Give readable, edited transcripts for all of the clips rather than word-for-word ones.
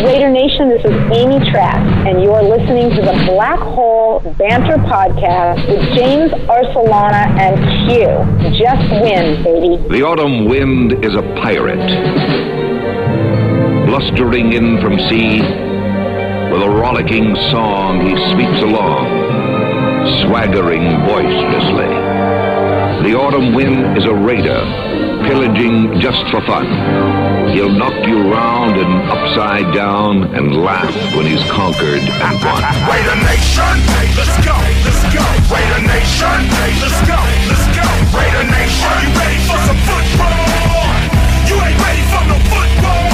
Raider Nation, this is Amy Trask, and you're listening to the Black Hole Banter Podcast with James Arcelana and Q. Just win, baby. The autumn wind is a pirate, blustering in from sea. With a rollicking song he sweeps along, swaggering boisterously. The autumn wind is a raider, pillaging just for fun. He'll knock you round and upside down and laugh when he's conquered and won. Raider Nation, let's go, let's go. Raider Nation, let's go, let's go. Raider Nation, are you ready for some football? You ain't ready for no football.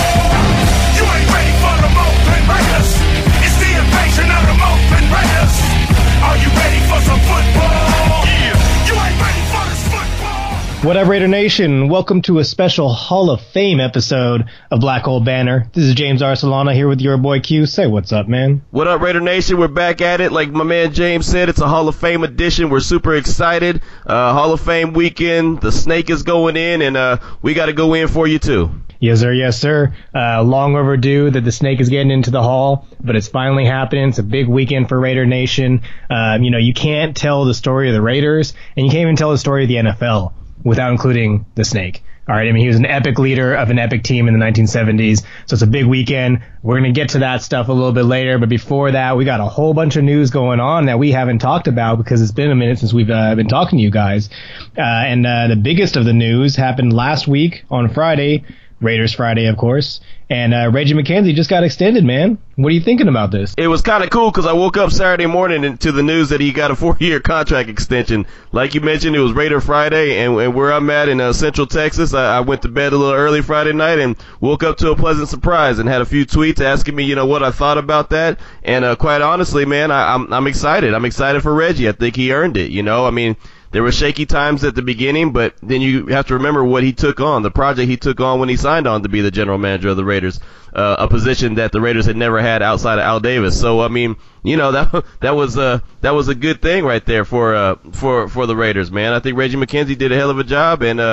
You ain't ready for the Oakland Raiders. It's the invasion of the Oakland Raiders. Are you ready for some football? Yeah. You ain't ready for this football. What up, Raider Nation? Welcome to a special Hall of Fame episode of Black Hole Banner. This is James Arcelana here with your boy Q. Say what's up, man. What up, Raider Nation? We're back at it. Like my man James said, it's a Hall of Fame edition. We're super excited. Hall of Fame weekend. The snake is going in, and we got to go in for you, too. Yes, sir. Yes, sir. Long overdue that the snake is getting into the hall, but it's finally happening. It's a big weekend for Raider Nation. You can't tell the story of the Raiders, and you can't even tell the story of the NFL without including the snake. All right. I mean, he was an epic leader of an epic team in the 1970s. So it's a big weekend. We're going to get to that stuff a little bit later. But before that, we got a whole bunch of news going on that we haven't talked about because it's been a minute since we've been talking to you guys. And the biggest of the news happened last week on Friday. Raiders Friday, of course. And Reggie McKenzie just got extended, man. What are you thinking about this? It was kind of cool because I woke up Saturday morning to the news that he got a 4-year contract extension. Like you mentioned, it was Raider Friday, and where I'm at in Central Texas, I went to bed a little early Friday night and woke up to a pleasant surprise and had a few tweets asking me, what I thought about that. And quite honestly, man, I'm excited. I'm excited for Reggie. I think he earned it, I mean, there were shaky times at the beginning, but then you have to remember what he took on, the project he took on when he signed on to be the general manager of the Raiders, a position that the Raiders had never had outside of Al Davis. So, I mean, that was a good thing right there for the Raiders, man. I think Reggie McKenzie did a hell of a job, and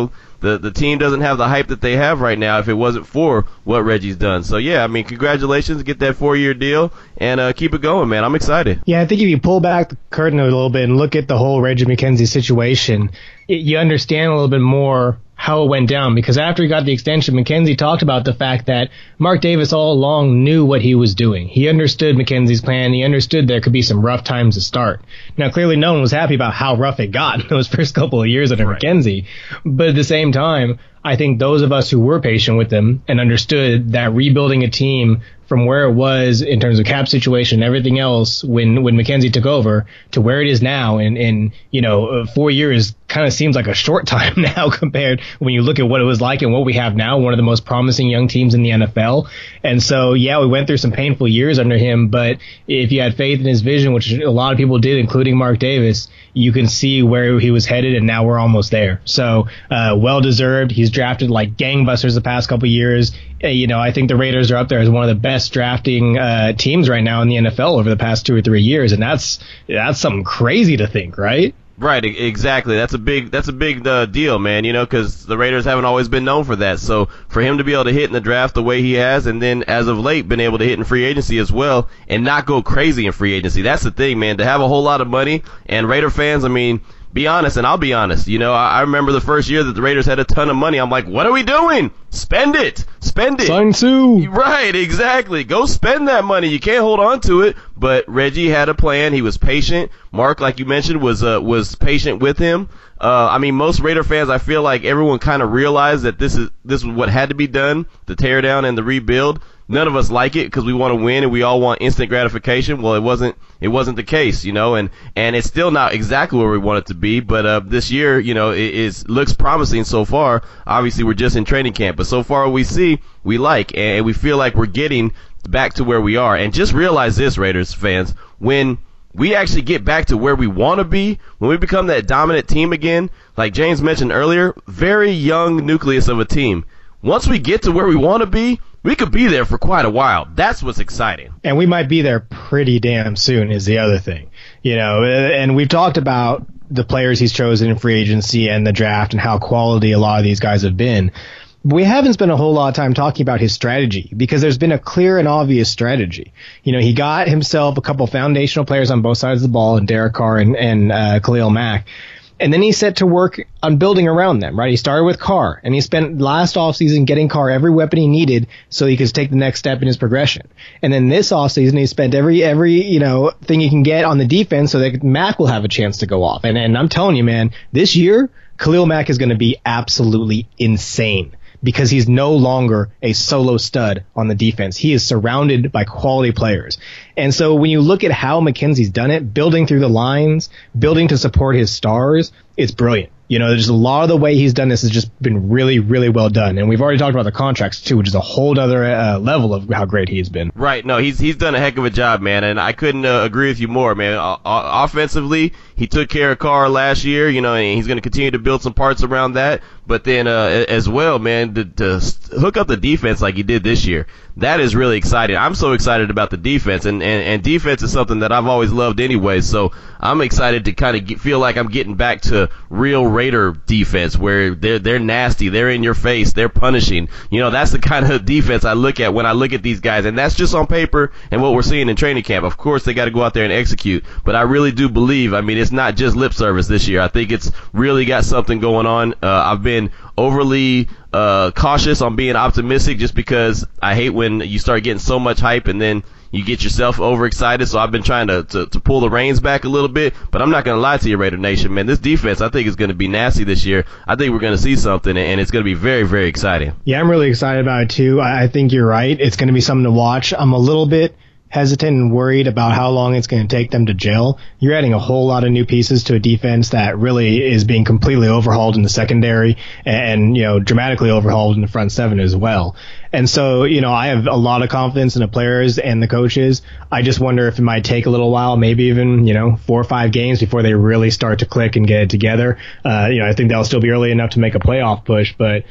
the team doesn't have the hype that they have right now if it wasn't for what Reggie's done. So, yeah, I mean, congratulations. Get that 4-year deal and keep it going, man. I'm excited. Yeah, I think if you pull back the curtain a little bit and look at the whole Reggie McKenzie situation, you understand a little bit more how it went down, because after he got the extension, McKenzie talked about the fact that Mark Davis all along knew what he was doing. He understood McKenzie's plan. He understood there could be some rough times to start. Now, clearly no one was happy about how rough it got in those first couple of years under McKenzie. But at the same time, I think those of us who were patient with him and understood that rebuilding a team from where it was in terms of cap situation and everything else when McKenzie took over to where it is now in 4 years kind of seems like a short time now compared when you look at what it was like and what we have now, one of the most promising young teams in the NFL. And so, yeah, we went through some painful years under him, but if you had faith in his vision, which a lot of people did, including Mark Davis, you can see where he was headed, and now we're almost there. So, well-deserved. He's drafted like gangbusters the past couple of years. I think the Raiders are up there as one of the best drafting teams right now in the NFL over the past 2 or 3 years, and that's something crazy to think, right? Right, exactly. That's a big deal, man, because the Raiders haven't always been known for that. So for him to be able to hit in the draft the way he has, and then as of late been able to hit in free agency as well and not go crazy in free agency, that's the thing, man. To have a whole lot of money, and Raider fans, I mean, be honest, and I'll be honest, I remember the first year that the Raiders had a ton of money. I'm like, what are we doing? Spend it. Sign Sue. Right, exactly. Go spend that money. You can't hold on to it. But Reggie had a plan. He was patient. Mark, like you mentioned, was patient with him. I mean, most Raider fans, I feel like everyone kind of realized that this is what had to be done, the tear down and the rebuild. None of us like it because we want to win and we all want instant gratification. Well, it wasn't the case, and it's still not exactly where we want it to be. But this year, it looks promising so far. Obviously, we're just in training camp, but so far what we see, we like, and we feel like we're getting back to where we are. And just realize this, Raiders fans, when we actually get back to where we want to be, when we become that dominant team again, like James mentioned earlier, very young nucleus of a team. Once we get to where we want to be, we could be there for quite a while. That's what's exciting. And we might be there pretty damn soon is the other thing. And we've talked about the players he's chosen in free agency and the draft and how quality a lot of these guys have been. But we haven't spent a whole lot of time talking about his strategy, because there's been a clear and obvious strategy. He got himself a couple foundational players on both sides of the ball, in Derek Carr and Khalil Mack. And then he set to work on building around them, right? He started with Carr, and he spent last offseason getting Carr every weapon he needed so he could take the next step in his progression. And then this offseason, he spent every thing he can get on the defense so that Mack will have a chance to go off. And I'm telling you, man, this year, Khalil Mack is going to be absolutely insane, because he's no longer a solo stud on the defense. He is surrounded by quality players. And so when you look at how McKenzie's done it, building through the lines, building to support his stars, it's brilliant. There's a lot of the way he's done this has just been really, really well done. And we've already talked about the contracts, too, which is a whole other level of how great he's been. Right. No, he's done a heck of a job, man. And I couldn't agree with you more, man. Offensively, he took care of Carr last year, and he's going to continue to build some parts around that. But then as well, man, to hook up the defense like he did this year, that is really exciting. I'm so excited about the defense, and defense is something that I've always loved anyway. So I'm excited to kind of feel like I'm getting back to real Raider defense, where they're nasty, they're in your face, they're punishing. That's the kind of defense I look at when I look at these guys, and that's just on paper and what we're seeing in training camp. Of course, they got to go out there and execute, but I really do believe, it's not just lip service this year. I think it's really got something going on. I've been overly cautious on being optimistic, just because I hate when you start getting so much hype and then you get yourself overexcited. So I've been trying to pull the reins back a little bit. But I'm not going to lie to you, Raider Nation, man. This defense, I think, is going to be nasty this year. I think we're going to see something, and it's going to be very, very exciting. Yeah, I'm really excited about it, too. I think you're right. It's going to be something to watch. I'm a little bit hesitant and worried about how long it's going to take them to gel. You're adding a whole lot of new pieces to a defense that really is being completely overhauled in the secondary and dramatically overhauled in the front seven as well. And so, I have a lot of confidence in the players and the coaches. I just wonder if it might take a little while, maybe even, 4 or 5 games before they really start to click and get it together. I think they'll still be early enough to make a playoff push, but,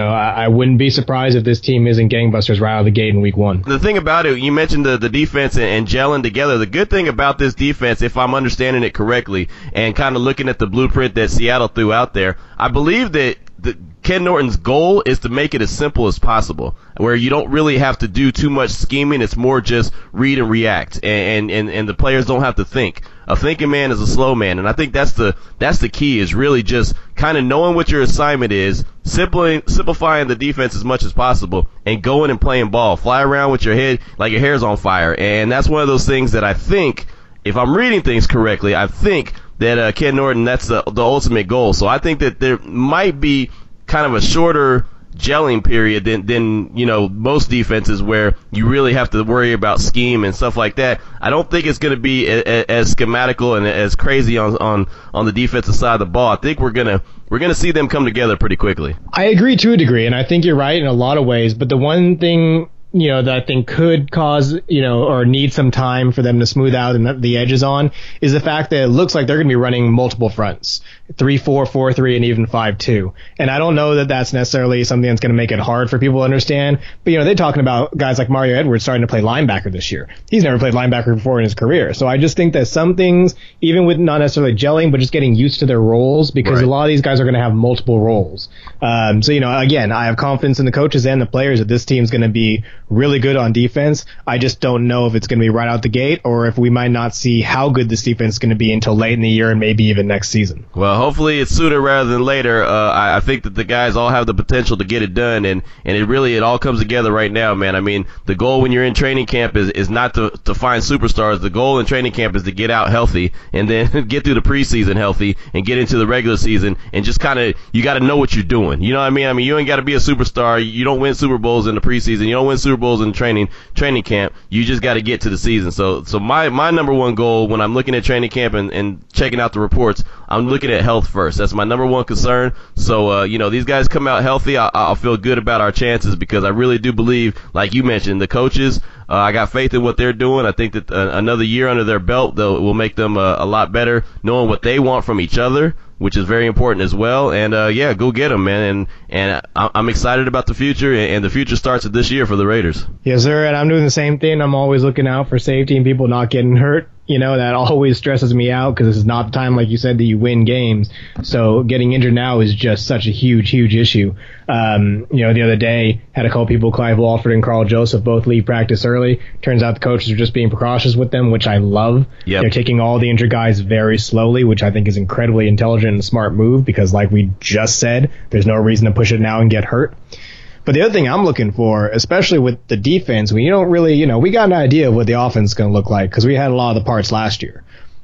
I wouldn't be surprised if this team isn't gangbusters right out of the gate in week 1. The thing about it, you mentioned the defense and gelling together. The good thing about this defense, if I'm understanding it correctly, and kind of looking at the blueprint that Seattle threw out there, I believe that Ken Norton's goal is to make it as simple as possible, where you don't really have to do too much scheming. It's more just read and react, and the players don't have to think. A thinking man is a slow man, and I think that's the key, is really just kind of knowing what your assignment is, simplifying the defense as much as possible, and going and playing ball. Fly around with your head like your hair's on fire, and that's one of those things that I think, if I'm reading things correctly, I think that Ken Norton, that's the ultimate goal. So I think that there might be kind of a shorter gelling period than most defenses, where you really have to worry about scheme and stuff like that. I don't think it's going to be as schematical and as crazy on the defensive side of the ball. I think we're gonna see them come together pretty quickly. I agree to a degree, and I think you're right in a lot of ways. But the one thing that I think could cause, or need some time for them to smooth out and the edges on, is the fact that it looks like they're going to be running multiple fronts, 3-4, 4-3, and even 5-2. And I don't know that that's necessarily something that's going to make it hard for people to understand. But, they're talking about guys like Mario Edwards starting to play linebacker this year. He's never played linebacker before in his career. So I just think that some things, even with not necessarily gelling, but just getting used to their roles, because a lot of these guys are going to have multiple roles. So, again, I have confidence in the coaches and the players that this team's going to be really good on defense. I just don't know if it's going to be right out the gate, or if we might not see how good this defense is going to be until late in the year and maybe even next season. Well, hopefully it's sooner rather than later. I think that the guys all have the potential to get it done, and it all comes together right now, man. The goal when you're in training camp is not to find superstars. The goal in training camp is to get out healthy, and then get through the preseason healthy, and get into the regular season, and just kind of, you got to know what you're doing. You know what I mean? You ain't got to be a superstar. You don't win Super Bowls in the preseason. You don't win Super Bowls in training camp. You just got to get to the season. So my number one goal when I'm looking at training camp and checking out the reports, I'm looking at health first. That's my number one concern. So these guys come out healthy, I'll feel good about our chances, because I really do believe, like you mentioned, the coaches, I got faith in what they're doing. I think that another year under their belt will make them a lot better, knowing what they want from each other, which is very important as well. And go get them, man. And I'm excited about the future, and the future starts at this year for the Raiders. Yes, sir. And I'm doing the same thing. I'm always looking out for safety and people not getting hurt. that always stresses me out because this is not the time, like you said, that you win games. So getting injured now is just such a huge issue. The other day, had a couple people, Clive Walford and Carl Joseph, both leave practice early. Turns out the coaches are just being precautious with them, which I love. Yep. They're taking all the injured guys very slowly, which I think is incredibly intelligent and smart move because, like we just said, there's no reason to push it now and get hurt. But the other thing I'm looking for, especially with the defense, we don't really, we got an idea of what the offense is going to look like because we had a lot of the parts last year.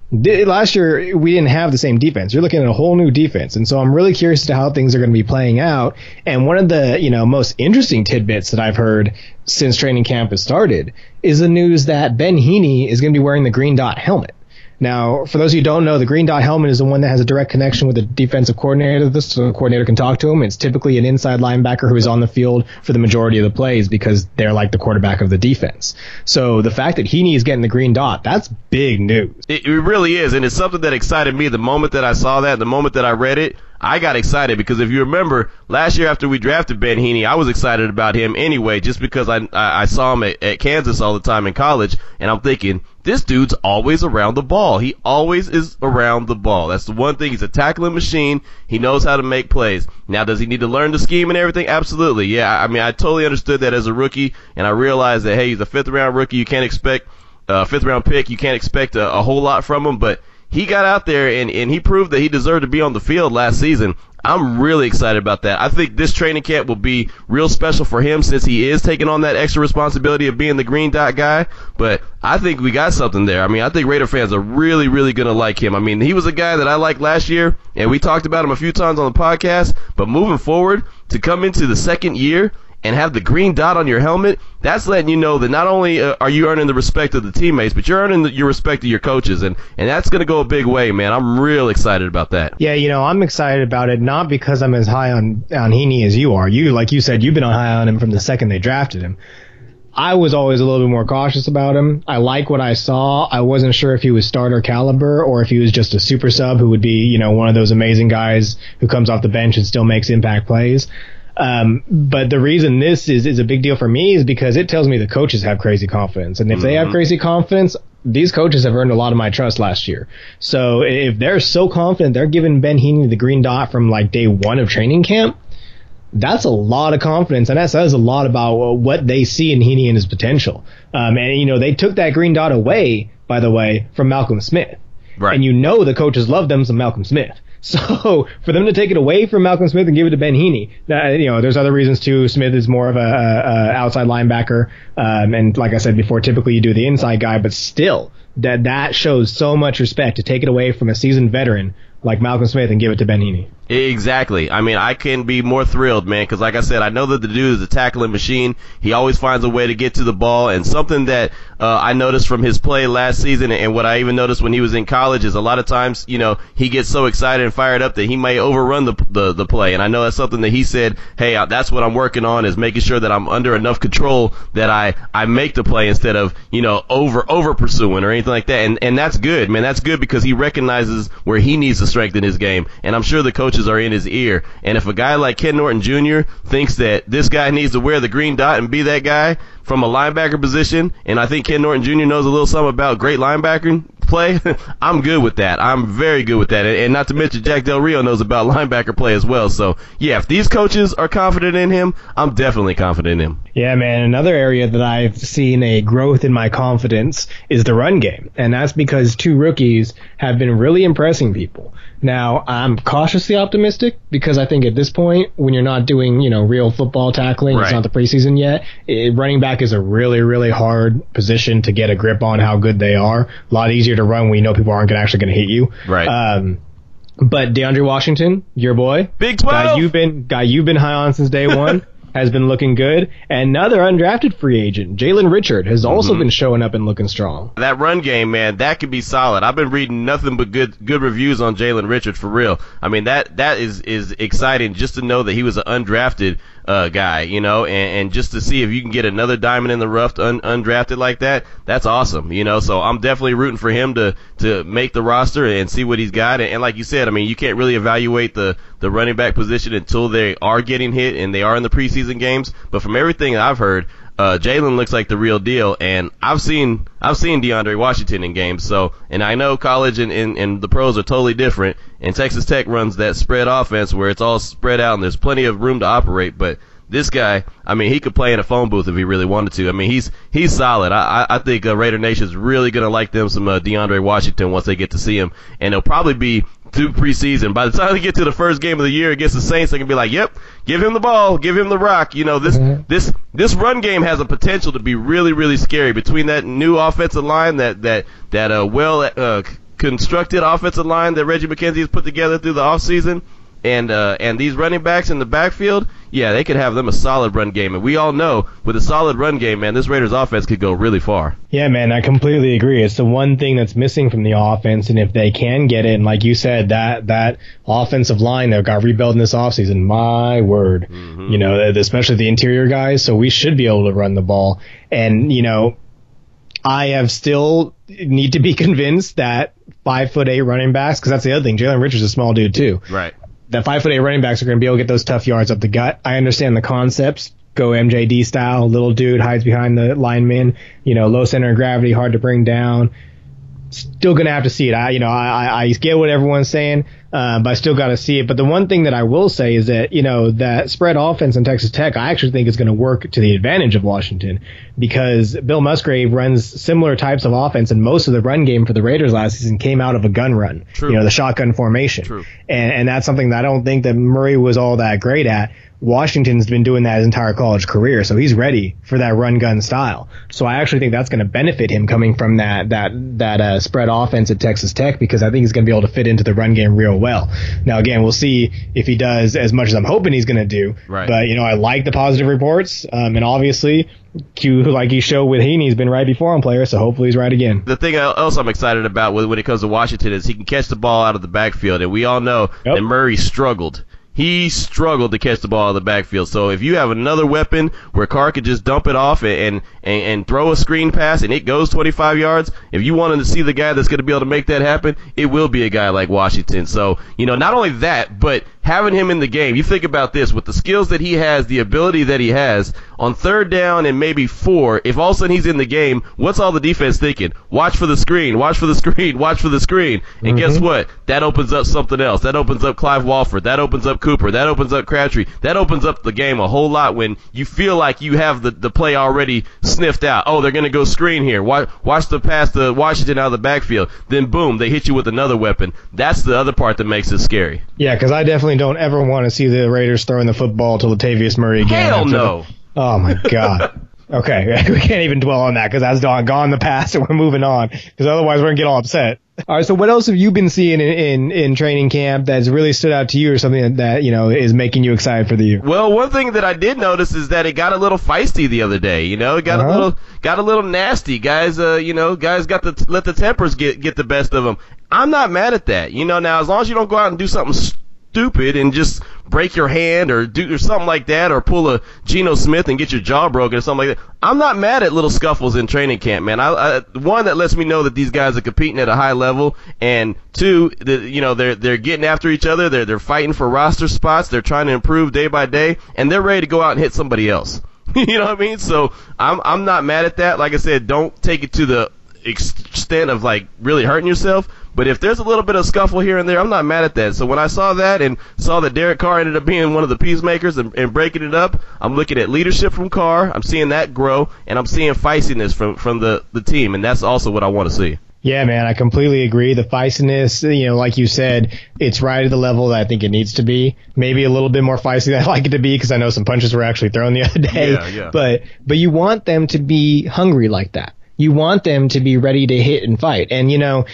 Last year, we didn't have the same defense. You're looking at a whole new defense. And so I'm really curious as to how things are going to be playing out. And one of the, most interesting tidbits that I've heard since training camp has started is the news that Ben Heaney is going to be wearing the green dot helmet. Now, for those of you who don't know, the green dot helmet is the one that has a direct connection with the defensive coordinator, so the coordinator can talk to him. It's typically an inside linebacker who is on the field for the majority of the plays because they're like the quarterback of the defense. So the fact that Heaney is getting the green dot, that's big news. It really is, and it's something that excited me the moment that I saw that, the moment that I read it. I got excited because if you remember, last year after we drafted Ben Heaney, I was excited about him anyway just because I saw him at Kansas all the time in college, and I'm thinking, this dude's always around the ball. He always is around the ball. That's the one thing. He's a tackling machine. He knows how to make plays. Now, does he need to learn the scheme and everything? Absolutely. Yeah, I mean, I totally understood that as a rookie, and I realized that, hey, he's a fifth-round rookie. You can't expect fifth-round pick. You can't expect a whole lot from him, but he got out there and he proved that he deserved to be on the field last season. I'm really excited about that. I think this training camp will be real special for him since he is taking on that extra responsibility of being the green dot guy. But I think we got something there. I mean, I think Raider fans are really, really going to like him. I mean, he was a guy that I liked last year, and we talked about him a few times on the podcast. But moving forward, to come into the second year and have the green dot on your helmet, that's letting you know that not only are you earning the respect of the teammates, but you're earning your respect of your coaches, and that's going to go a big way, man. I'm real excited about that. Yeah, I'm excited about it, not because I'm as high on Heaney as you are. You, like you said, you've been high on him from the second they drafted him. I was always a little bit more cautious about him. I like what I saw. I wasn't sure if he was starter caliber or if he was just a super sub who would be, one of those amazing guys who comes off the bench and still makes impact plays. But the reason this is a big deal for me is because it tells me the coaches have crazy confidence. And if they have crazy confidence, these coaches have earned a lot of my trust last year. So if they're so confident they're giving Ben Heaney the green dot from like day one of training camp, that's a lot of confidence, and that says a lot about what they see in Heaney and his potential. And they took that green dot away, by the way, from Malcolm Smith. Right. And the coaches love them some Malcolm Smith. So for them to take it away from Malcolm Smith and give it to Ben Heaney, there's other reasons too. Smith is more of a outside linebacker, and like I said before, typically you do the inside guy, but still that shows so much respect to take it away from a seasoned veteran like Malcolm Smith and give it to Ben Heaney. Exactly. I mean, I can be more thrilled, man, because like I said, I know that the dude is a tackling machine. He always finds a way to get to the ball, and something that I noticed from his play last season and what I even noticed when he was in college is a lot of times, he gets so excited and fired up that he may overrun the play. And I know that's something that he said, hey, that's what I'm working on, is making sure that I'm under enough control that I make the play instead of, over pursuing or anything like that. And that's good, man. That's good because he recognizes where he needs to strengthen his game. And I'm sure the coaches are in his ear. And if a guy like Ken Norton Jr. thinks that this guy needs to wear the green dot and be that guy from a linebacker position, and I think Ken Norton Jr. knows a little something about great linebacking play, I'm good with that. I'm very good with that. And not to mention Jack Del Rio knows about linebacker play as well. So, yeah, if these coaches are confident in him, I'm definitely confident in him. Yeah, man. Another area that I've seen a growth in my confidence is the run game. And that's because two rookies have been really impressing people. Now, I'm cautiously optimistic because I think at this point, when you're not doing, real football tackling, right, it's not the preseason yet, running back is a really, really hard position to get a grip on how good they are. A lot easier to run when you know people aren't actually going to hit you. Right. But DeAndre Washington, your boy, Big 12, guy you've been high on since day one, has been looking good. And another undrafted free agent, Jalen Richard, has also been showing up and looking strong. That run game, man, that could be solid. I've been reading nothing but good reviews on Jalen Richard for real. I mean, that is exciting just to know that he was an undrafted guy, and just to see if you can get another diamond in the rough undrafted like that, that's awesome, so I'm definitely rooting for him to make the roster and see what he's got. And like you said, I mean, you can't really evaluate the running back position until they are getting hit and they are in the preseason games, but from everything I've heard, Jalen looks like the real deal, and I've seen DeAndre Washington in games. So, and I know college and the pros are totally different. And Texas Tech runs that spread offense where it's all spread out and there's plenty of room to operate. But this guy, I mean, he could play in a phone booth if he really wanted to. I mean, he's solid. I think Raider Nation's really gonna like them some DeAndre Washington once they get to see him, and it'll probably be through preseason. By the time they get to the first game of the year against the Saints, they can be like, yep, give him the ball, give him the rock. You know, this run game has a potential to be really, really scary between that new offensive line, that constructed offensive line that Reggie McKenzie has put together through the offseason, and these running backs in the backfield. Yeah, they could have them a solid run game. And we all know with a solid run game, man, this Raiders offense could go really far. Yeah, man, I completely agree. It's the one thing that's missing from the offense, and if they can get it, and like you said, that offensive line that got rebuilt in this offseason, my word, you know, especially the interior guys, so we should be able to run the ball. And, you know, I have still need to be convinced that 5'8" running backs, because that's the other thing, Jalen Richards is a small dude too. Right. That 5'8" running backs are going to be able to get those tough yards up the gut. I understand the concepts. Go MJD style, little dude hides behind the lineman, you know, low center of gravity, hard to bring down. Still going to have to see it. I get what everyone's saying, but I still got to see it. But the one thing that I will say is that, you know, that spread offense in Texas Tech, I actually think is going to work to the advantage of Washington, because Bill Musgrave runs similar types of offense, and most of the run game for the Raiders last season came out of a gun run. True. You know, the shotgun formation. True. And that's something that I don't think that Murray was all that great at. Washington's been doing that his entire college career, so he's ready for that run gun style. So I actually think that's going to benefit him coming from that spread offense at Texas Tech, because I think he's going to be able to fit into the run game real well. Now again, we'll see if he does as much as I'm hoping he's going to do. Right. But you know, I like the positive reports, and obviously, like he showed with Heaney, he's been right before on players, so hopefully he's right again. The thing else I'm excited about when it comes to Washington is he can catch the ball out of the backfield, and we all know that Murray struggled. He struggled to catch the ball out of the backfield. So if you have another weapon where Carr could just dump it off and throw a screen pass and it goes 25 yards, if you wanted to see the guy that's going to be able to make that happen, it will be a guy like Washington. So, you know, not only that, but having him in the game, you think about this, with the skills that he has, the ability that he has, on third down and maybe 4, if all of a sudden he's in the game, what's all the defense thinking? Watch for the screen, watch for the screen, watch for the screen. And guess what? That opens up something else. That opens up Clive Walford. That opens up Cooper. That opens up Crabtree. That opens up the game a whole lot when you feel like you have the play already sniffed out. Oh, they're going to go screen here. Watch the pass to Washington out of the backfield. Then, boom, they hit you with another weapon. That's the other part that makes it scary. Yeah, because I definitely don't ever want to see the Raiders throwing the football to Latavius Murray again. Hell no. Oh, my God. Okay, we can't even dwell on that because that's gone the past and we're moving on, because otherwise we're going to get all upset. All right, so what else have you been seeing in training camp that's really stood out to you, or something that, you know, is making you excited for the year? Well, one thing that I did notice is that it got a little feisty the other day. You know, it got a little nasty. Guys, guys got to let the tempers get the best of them. I'm not mad at that. You know, now as long as you don't go out and do something stupid and just break your hand or do something like that, or pull a Geno Smith and get your jaw broken or something like that, I'm not mad at little scuffles in training camp, man. One, that lets me know that these guys are competing at a high level, and two, they're getting after each other. They're fighting for roster spots. They're trying to improve day by day, and they're ready to go out and hit somebody else. You know what I mean? So I'm not mad at that. Like I said, don't take it to the extent of like really hurting yourself. But if there's a little bit of scuffle here and there, I'm not mad at that. So when I saw that and saw that Derek Carr ended up being one of the peacemakers and breaking it up, I'm looking at leadership from Carr. I'm seeing that grow, and I'm seeing feistiness from the team, and that's also what I want to see. Yeah, man, I completely agree. The feistiness, you know, like you said, it's right at the level that I think it needs to be. Maybe a little bit more feisty than I'd like it to be, because I know some punches were actually thrown the other day. Yeah. But you want them to be hungry like that. You want them to be ready to hit and fight. And, you know,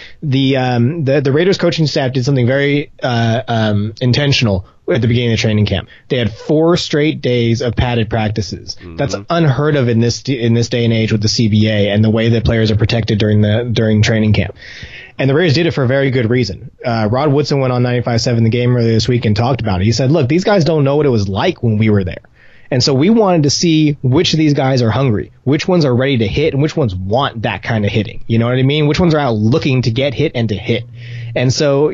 the Raiders coaching staff did something very intentional at the beginning of the training camp. They had 4 straight days of padded practices. Mm-hmm. That's unheard of in this day and age with the CBA and the way that players are protected during training camp. And the Raiders did it for a very good reason. Rod Woodson went on 95.7 The Game earlier this week and talked about it. He said, look, these guys don't know what it was like when we were there. And so we wanted to see which of these guys are hungry, which ones are ready to hit, and which ones want that kind of hitting. You know what I mean? Which ones are out looking to get hit and to hit. And so,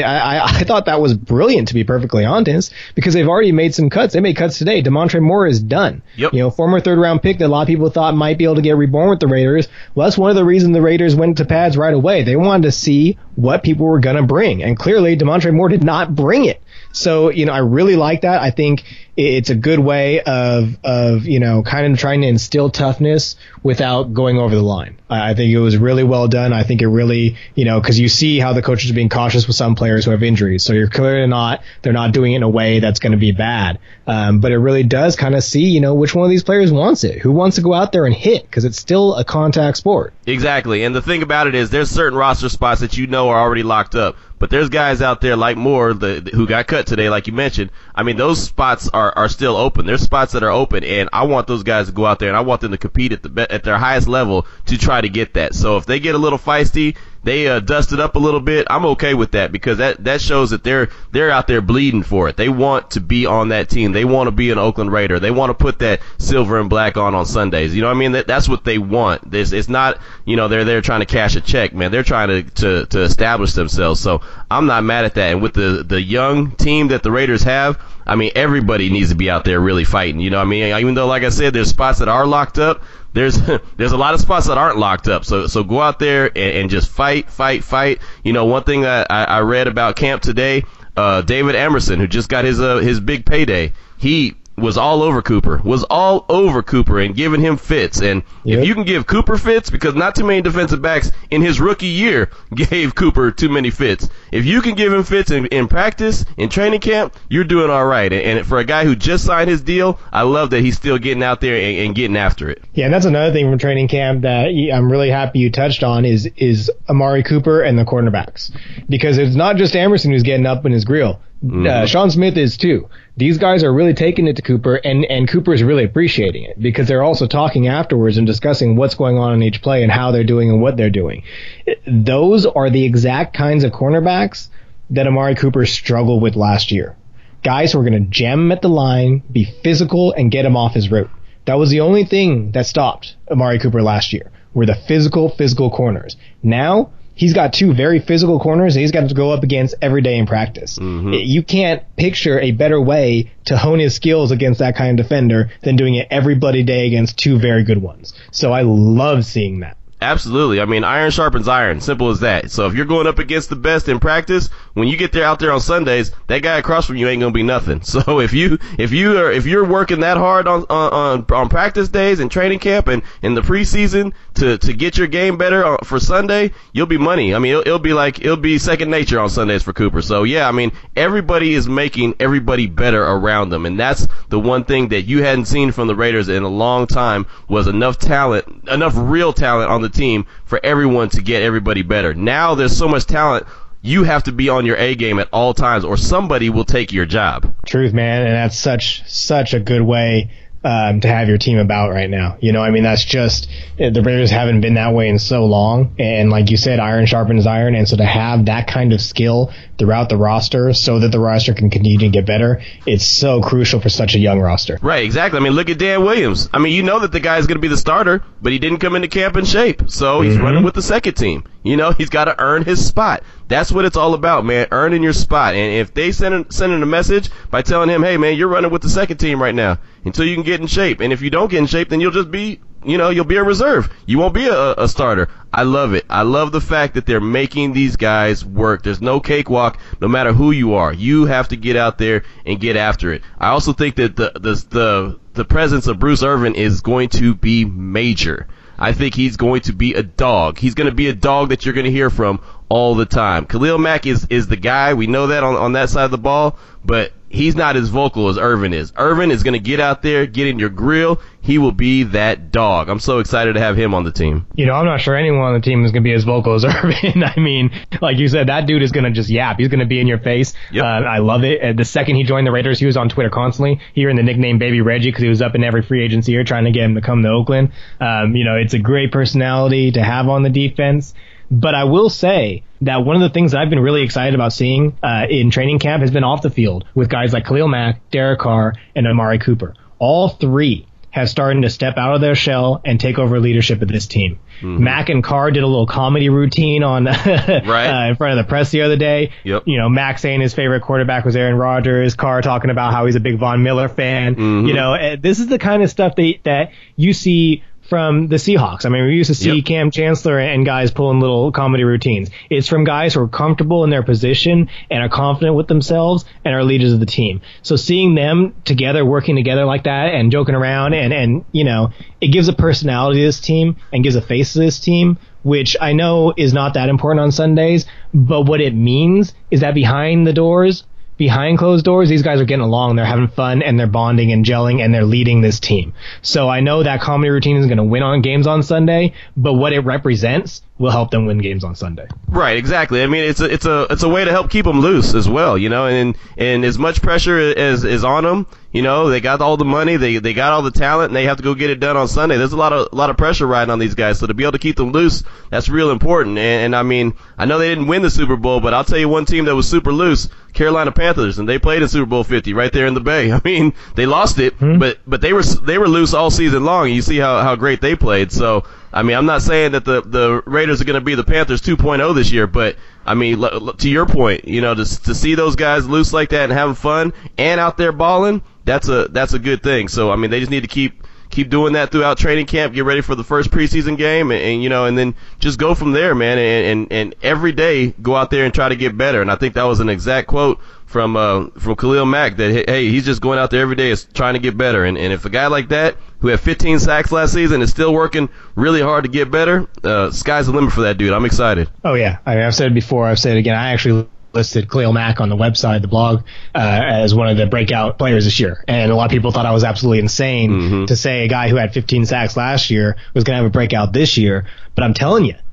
I thought that was brilliant, to be perfectly honest, because they've already made some cuts. They made cuts today. Demontre Moore is done. Yep. Former third-round pick that a lot of people thought might be able to get reborn with the Raiders. Well, that's one of the reasons the Raiders went to pads right away. They wanted to see what people were going to bring. And clearly, Demontre Moore did not bring it. So, I really like that. I think it's a good way of kind of trying to instill toughness without going over the line. I think it was really well done. I think it really, because you see how the coaches are being cautious with some players who have injuries. So you're clearly they're not doing it in a way that's going to be bad. But it really does kind of see, which one of these players wants it, who wants to go out there and hit, because it's still a contact sport. Exactly. And the thing about it is there's certain roster spots that are already locked up. But there's guys out there like Moore who got cut today, like you mentioned. I mean, those spots are still open. There's spots that are open, and I want those guys to go out there, and I want them to compete at their highest level to try to get that. So if they get a little feisty, they dust it up a little bit, I'm okay with that, because that shows that they're out there bleeding for it. They want to be on that team. They want to be an Oakland Raider. They want to put that silver and black on Sundays. You know what I mean? That's what they want. It's not, they're there trying to cash a check, man. They're trying to establish themselves. So I'm not mad at that. And with the young team that the Raiders have, I mean, everybody needs to be out there really fighting. You know what I mean? Even though, like I said, there's spots that are locked up, there's a lot of spots that aren't locked up. So go out there and just fight. One thing that I read about camp today, David Emerson, who just got his big payday, he was all over Cooper and giving him fits. And if you can give Cooper fits, because not too many defensive backs in his rookie year gave Cooper too many fits. If you can give him fits in practice, in training camp, you're doing all right. And for a guy who just signed his deal, I love that he's still getting out there and getting after it. Yeah, and that's another thing from training camp that I'm really happy you touched on is Amari Cooper and the cornerbacks. Because it's not just Emerson who's getting up in his grill. Sean Smith is too. These guys are really taking it to Cooper, and Cooper is really appreciating it, because they're also talking afterwards and discussing what's going on in each play and how they're doing and what they're doing. Those are the exact kinds of cornerbacks that Amari Cooper struggled with last year. Guys who are going to jam him at the line, be physical, and get him off his route. That was the only thing that stopped Amari Cooper last year, were the physical corners. Now, he's got two very physical corners that he's got to go up against every day in practice. Mm-hmm. You can't picture a better way to hone his skills against that kind of defender than doing it every bloody day against two very good ones. So I love seeing that. Absolutely. I mean, iron sharpens iron. Simple as that. So if you're going up against the best in practice, when you get out there on Sundays, that guy across from you ain't gonna be nothing. So if you're working that hard on practice days and training camp and in the preseason to get your game better for Sunday, you'll be money. I mean, it'll be second nature on Sundays for Cooper. So yeah, I mean, everybody is making everybody better around them, and that's the one thing that you hadn't seen from the Raiders in a long time, was enough real talent on the team for everyone to get everybody better. Now there's so much talent, you have to be on your A game at all times, or somebody will take your job. Truth, man, and that's such a good way to have your team about right now. I mean, that's just, the Raiders haven't been that way in so long, and like you said, iron sharpens iron, and so to have that kind of skill throughout the roster so that the roster can continue to get better, it's so crucial for such a young roster. Right, exactly. I mean, look at Dan Williams. I mean, that the guy's going to be the starter, but he didn't come into camp in shape, so he's running with the second team. He's got to earn his spot. That's what it's all about, man, earning your spot. And if they send a message by telling him, hey, man, you're running with the second team right now until you can get in shape. And if you don't get in shape, then you'll just be, you'll be a reserve. You won't be a starter. I love it. I love the fact that they're making these guys work. There's no cakewalk, no matter who you are. You have to get out there and get after it. I also think that the presence of Bruce Irvin is going to be major. I think he's going to be a dog. He's going to be a dog that you're going to hear from all the time. Khalil Mack is the guy. We know that on that side of the ball, but he's not as vocal as Irvin is. Irvin is going to get out there, get in your grill. He will be that dog. I'm so excited to have him on the team. I'm not sure anyone on the team is going to be as vocal as Irvin. I mean, like you said, that dude is going to just yap. He's going to be in your face. Yep. I love it. The second he joined the Raiders, he was on Twitter constantly, hearing the nickname Baby Reggie, because he was up in every free agency year trying to get him to come to Oakland. It's a great personality to have on the defense. But I will say that one of the things that I've been really excited about seeing in training camp has been off the field with guys like Khalil Mack, Derek Carr, and Amari Cooper. all three have started to step out of their shell and take over leadership of this team. Mm-hmm. Mac and Carr did a little comedy routine on in front of the press the other day. Yep. You know, Mac saying his favorite quarterback was Aaron Rodgers, Carr talking about how he's a big Von Miller fan. Mm-hmm. You know, this is the kind of stuff that you see from the Seahawks. I mean, we used to see Cam Chancellor and guys pulling little comedy routines. It's from guys who are comfortable in their position and are confident with themselves and are leaders of the team. So seeing them together, working together like that and joking around and you know, it gives a personality to this team and gives a face to this team, which I know is not that important on Sundays, but what it means is that behind closed doors, these guys are getting along, they're having fun, and they're bonding and gelling, and they're leading this team. So I know that comedy routine is going to win on games on Sunday, but what it represents will help them win games on Sunday. Right, exactly. I mean, it's a way to help keep them loose as well, you know, and as much pressure as is on them, you know, they got all the money, they got all the talent, and they have to go get it done on Sunday. There's a lot of pressure riding on these guys, so to be able to keep them loose, that's real important. And I mean, I know they didn't win the Super Bowl, but I'll tell you one team that was super loose, Carolina Panthers, and they played in Super Bowl 50 right there in the Bay. I mean, they lost it, but they were loose all season long, and you see how great they played. So, I mean, I'm not saying that the Raiders are going to be the Panthers 2.0 this year, but I mean, to your point, you know, to see those guys loose like that and having fun and out there balling, that's a good thing. So, I mean, they just need to keep doing that throughout training camp, get ready for the first preseason game, and you know, and then just go from there, man, and every day go out there and try to get better. And I think that was an exact quote from Khalil Mack that, hey, he's just going out there every day is trying to get better. And if a guy like that who had 15 sacks last season is still working really hard to get better, sky's the limit for that dude. I'm excited. Oh yeah, I mean, I've said it before, I've said it again. I actually listed Khalil Mack on the website, the blog, as one of the breakout players this year. And a lot of people thought I was absolutely insane to say a guy who had 15 sacks last year was going to have a breakout this year. But I'm telling you,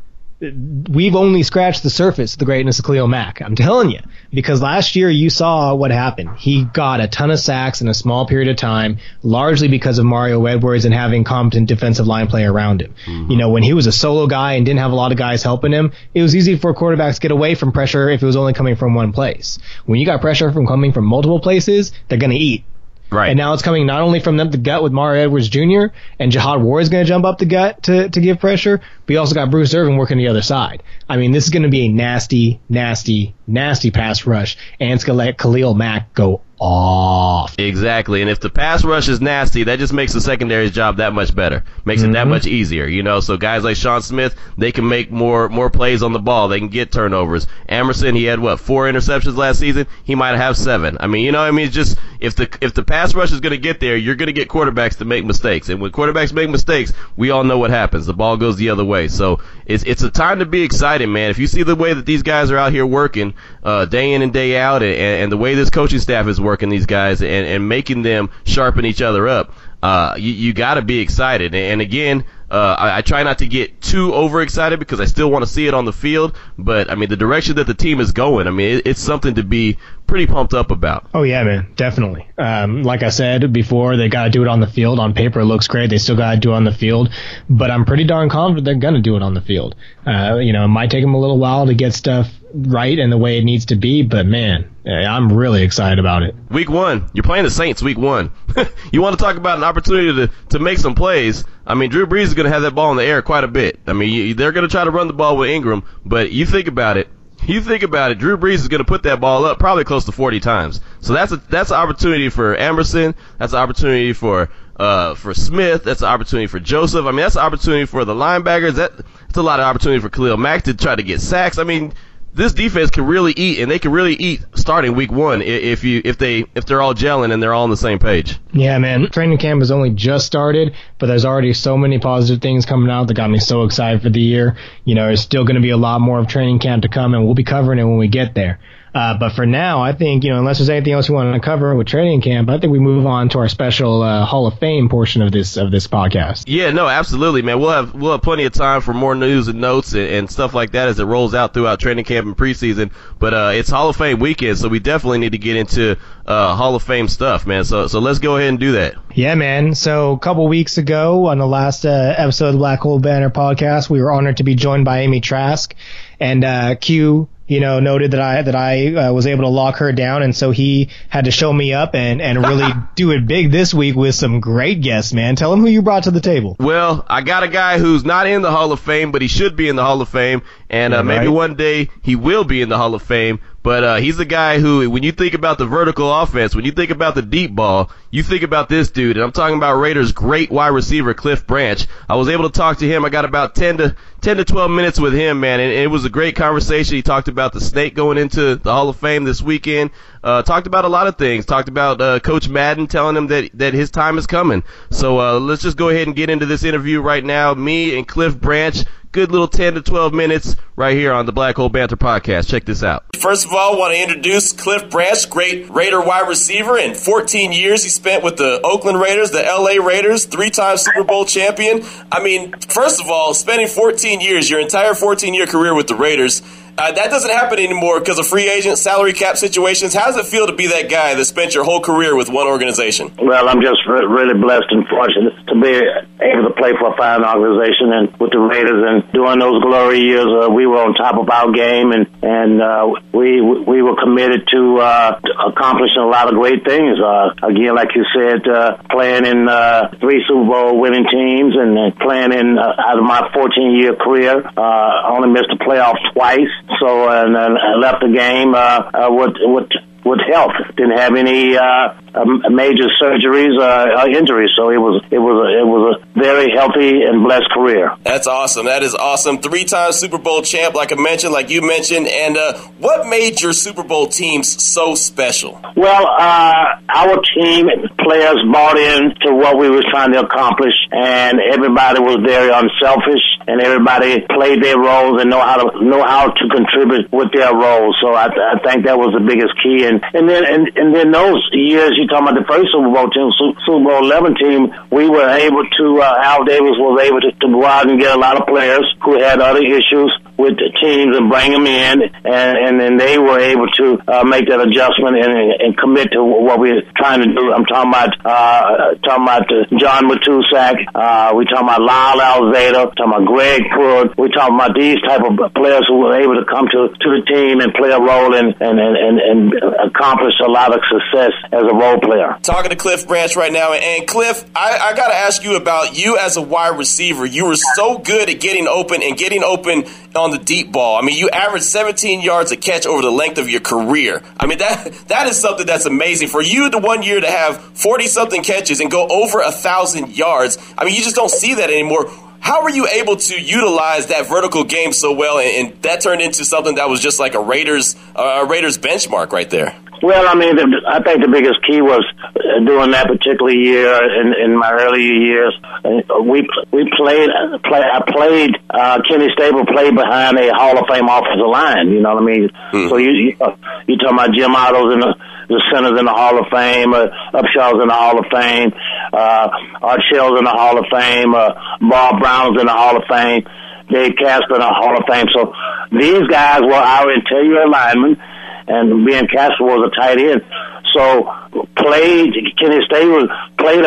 we've only scratched the surface of the greatness of Khalil Mack. I'm telling you, because last year you saw what happened. He got a ton of sacks in a small period of time, largely because of Mario Edwards and having competent defensive line play around him. You know, when he was a solo guy and didn't have a lot of guys helping him, it was easy for quarterbacks to get away from pressure if it was only coming from one place. When you got pressure coming from multiple places, they're going to eat. Right. And now it's coming not only from the gut with Mario Edwards Jr. and Jihad Ward is going to jump up the gut to give pressure, but you also got Bruce Irvin working the other side. I mean, this is going to be a nasty, nasty, nasty pass rush, and it's going to let Khalil Mack go off. Exactly. And if the pass rush is nasty, that just makes the secondary's job that much better. Makes it that much easier, you know. So guys like Sean Smith, they can make more plays on the ball. They can get turnovers. Emerson, he had 4 interceptions last season. He might have 7. I mean, you know, I mean, it's just if the pass rush is going to get there, you're going to get quarterbacks to make mistakes. And when quarterbacks make mistakes, we all know what happens. The ball goes the other way. So it's a time to be excited, man. If you see the way that these guys are out here working day in and day out, and the way this coaching staff is working these guys and making them sharpen each other up, you got to be excited. And again, I try not to get too overexcited because I still want to see it on the field. But I mean, the direction that the team is going, I mean, it's something to be pretty pumped up about. Oh yeah, man, definitely. Like I said before, they got to do it on the field. On paper, it looks great. They still got to do it on the field. But I'm pretty darn confident they're going to do it on the field. You know, it might take them a little while to get stuff right and the way it needs to be, but man, I'm really excited about it. Week 1, you're playing the Saints week 1. You want to talk about an opportunity to make some plays. I mean, Drew Brees is going to have that ball in the air quite a bit. I mean, they're going to try to run the ball with Ingram, but you think about it, Drew Brees is going to put that ball up probably close to 40 times. So that's an opportunity for Emerson. That's an opportunity for Smith. That's an opportunity for Joseph. I mean, that's an opportunity for the linebackers. That's a lot of opportunity for Khalil Mack to try to get sacks. I mean, this defense can really eat, and they can really eat starting week 1 if they're all gelling and they're all on the same page. Yeah, man. Training camp has only just started, but there's already so many positive things coming out that got me so excited for the year. You know, there's still going to be a lot more of training camp to come, and we'll be covering it when we get there. But for now, I think, you know, unless there's anything else you want to cover with training camp, I think we move on to our special Hall of Fame portion of this podcast. Yeah, no, absolutely, man. We'll have plenty of time for more news and notes and stuff like that as it rolls out throughout training camp and preseason. But it's Hall of Fame weekend, so we definitely need to get into Hall of Fame stuff, man. So let's go ahead and do that. Yeah, man. So a couple weeks ago on the last episode of the Black Hole Banner podcast, we were honored to be joined by Amy Trask. And Q, noted that I was able to lock her down, and so he had to show me up and really do it big this week with some great guests, man. Tell him who you brought to the table. Well, I got a guy who's not in the Hall of Fame, but he should be in the Hall of Fame, and maybe one day he will be in the Hall of Fame. But he's the guy who, when you think about the vertical offense, when you think about the deep ball, you think about this dude. And I'm talking about Raiders' great wide receiver, Cliff Branch. I was able to talk to him. I got about 10 to 12 minutes with him, man, and it was a great conversation. He talked about the snake going into the Hall of Fame this weekend. Talked about a lot of things. Talked about Coach Madden telling him that his time is coming. So let's just go ahead and get into this interview right now. Me and Cliff Branch. Good little 10 to 12 minutes right here on the Black Hole Banter podcast. Check this out. First of all, I want to introduce Cliff Branch, great Raider wide receiver. In 14 years he spent with the Oakland Raiders, the LA Raiders, 3-time Super Bowl champion. I mean, first of all, spending 14 years, your entire 14-year career with the Raiders, that doesn't happen anymore because of free agent salary cap situations. How does it feel to be that guy that spent your whole career with one organization? Well, I'm just really blessed and fortunate to be able to play for a fine organization and with the Raiders. And during those glory years, we were on top of our game, and we were committed to accomplishing a lot of great things. Again, like you said, playing in 3 Super Bowl winning teams, and playing in out of my 14-year career, only missed the playoffs twice. So, and I left the game with health. Didn't have any major surgeries or injuries. So it was a very healthy and blessed career. That's awesome. That is awesome. 3-time Super Bowl champ, like you mentioned. And what made your Super Bowl teams so special? Well, our team players bought into what we were trying to accomplish, and everybody was very unselfish, and everybody played their roles and know how to contribute with their roles. So I think that was the biggest key. And then those years, you're talking about the first Super Bowl team, Super Bowl 11 team, we were able to, Al Davis was able to go out and get a lot of players who had other issues with the teams and bring them in, and then they were able to make that adjustment and commit to what we were trying to do. I'm talking about John Matusak, we talking about Lyle Alzada, talking about Greg Pruitt. We talking about these type of players who were able to come to the team and play a role and accomplish a lot of success as a role player. Talking to Cliff Branch right now, and Cliff, I got to ask you about you as a wide receiver. You were so good at getting open on the deep ball. I mean, you averaged 17 yards a catch over the length of your career. I mean, that is something that's amazing. For you, the 1 year to have 40-something catches and go over 1,000 yards, I mean, you just don't see that anymore. How were you able to utilize that vertical game so well, and that turned into something that was just like a Raiders benchmark right there? Well, I mean, I think the biggest key was during that particular year in my early years. We played. Kenny Stabler played behind a Hall of Fame offensive line. You know what I mean? Mm-hmm. So you talking about Jim Otto's in the centers in the Hall of Fame, Upshaw's in the Hall of Fame, Art Shell's in the Hall of Fame, Bob Brown's in the Hall of Fame, Dave Casper in the Hall of Fame. So these guys were our interior linemen, and Ben Casper was a tight end. So Kenny Stabler played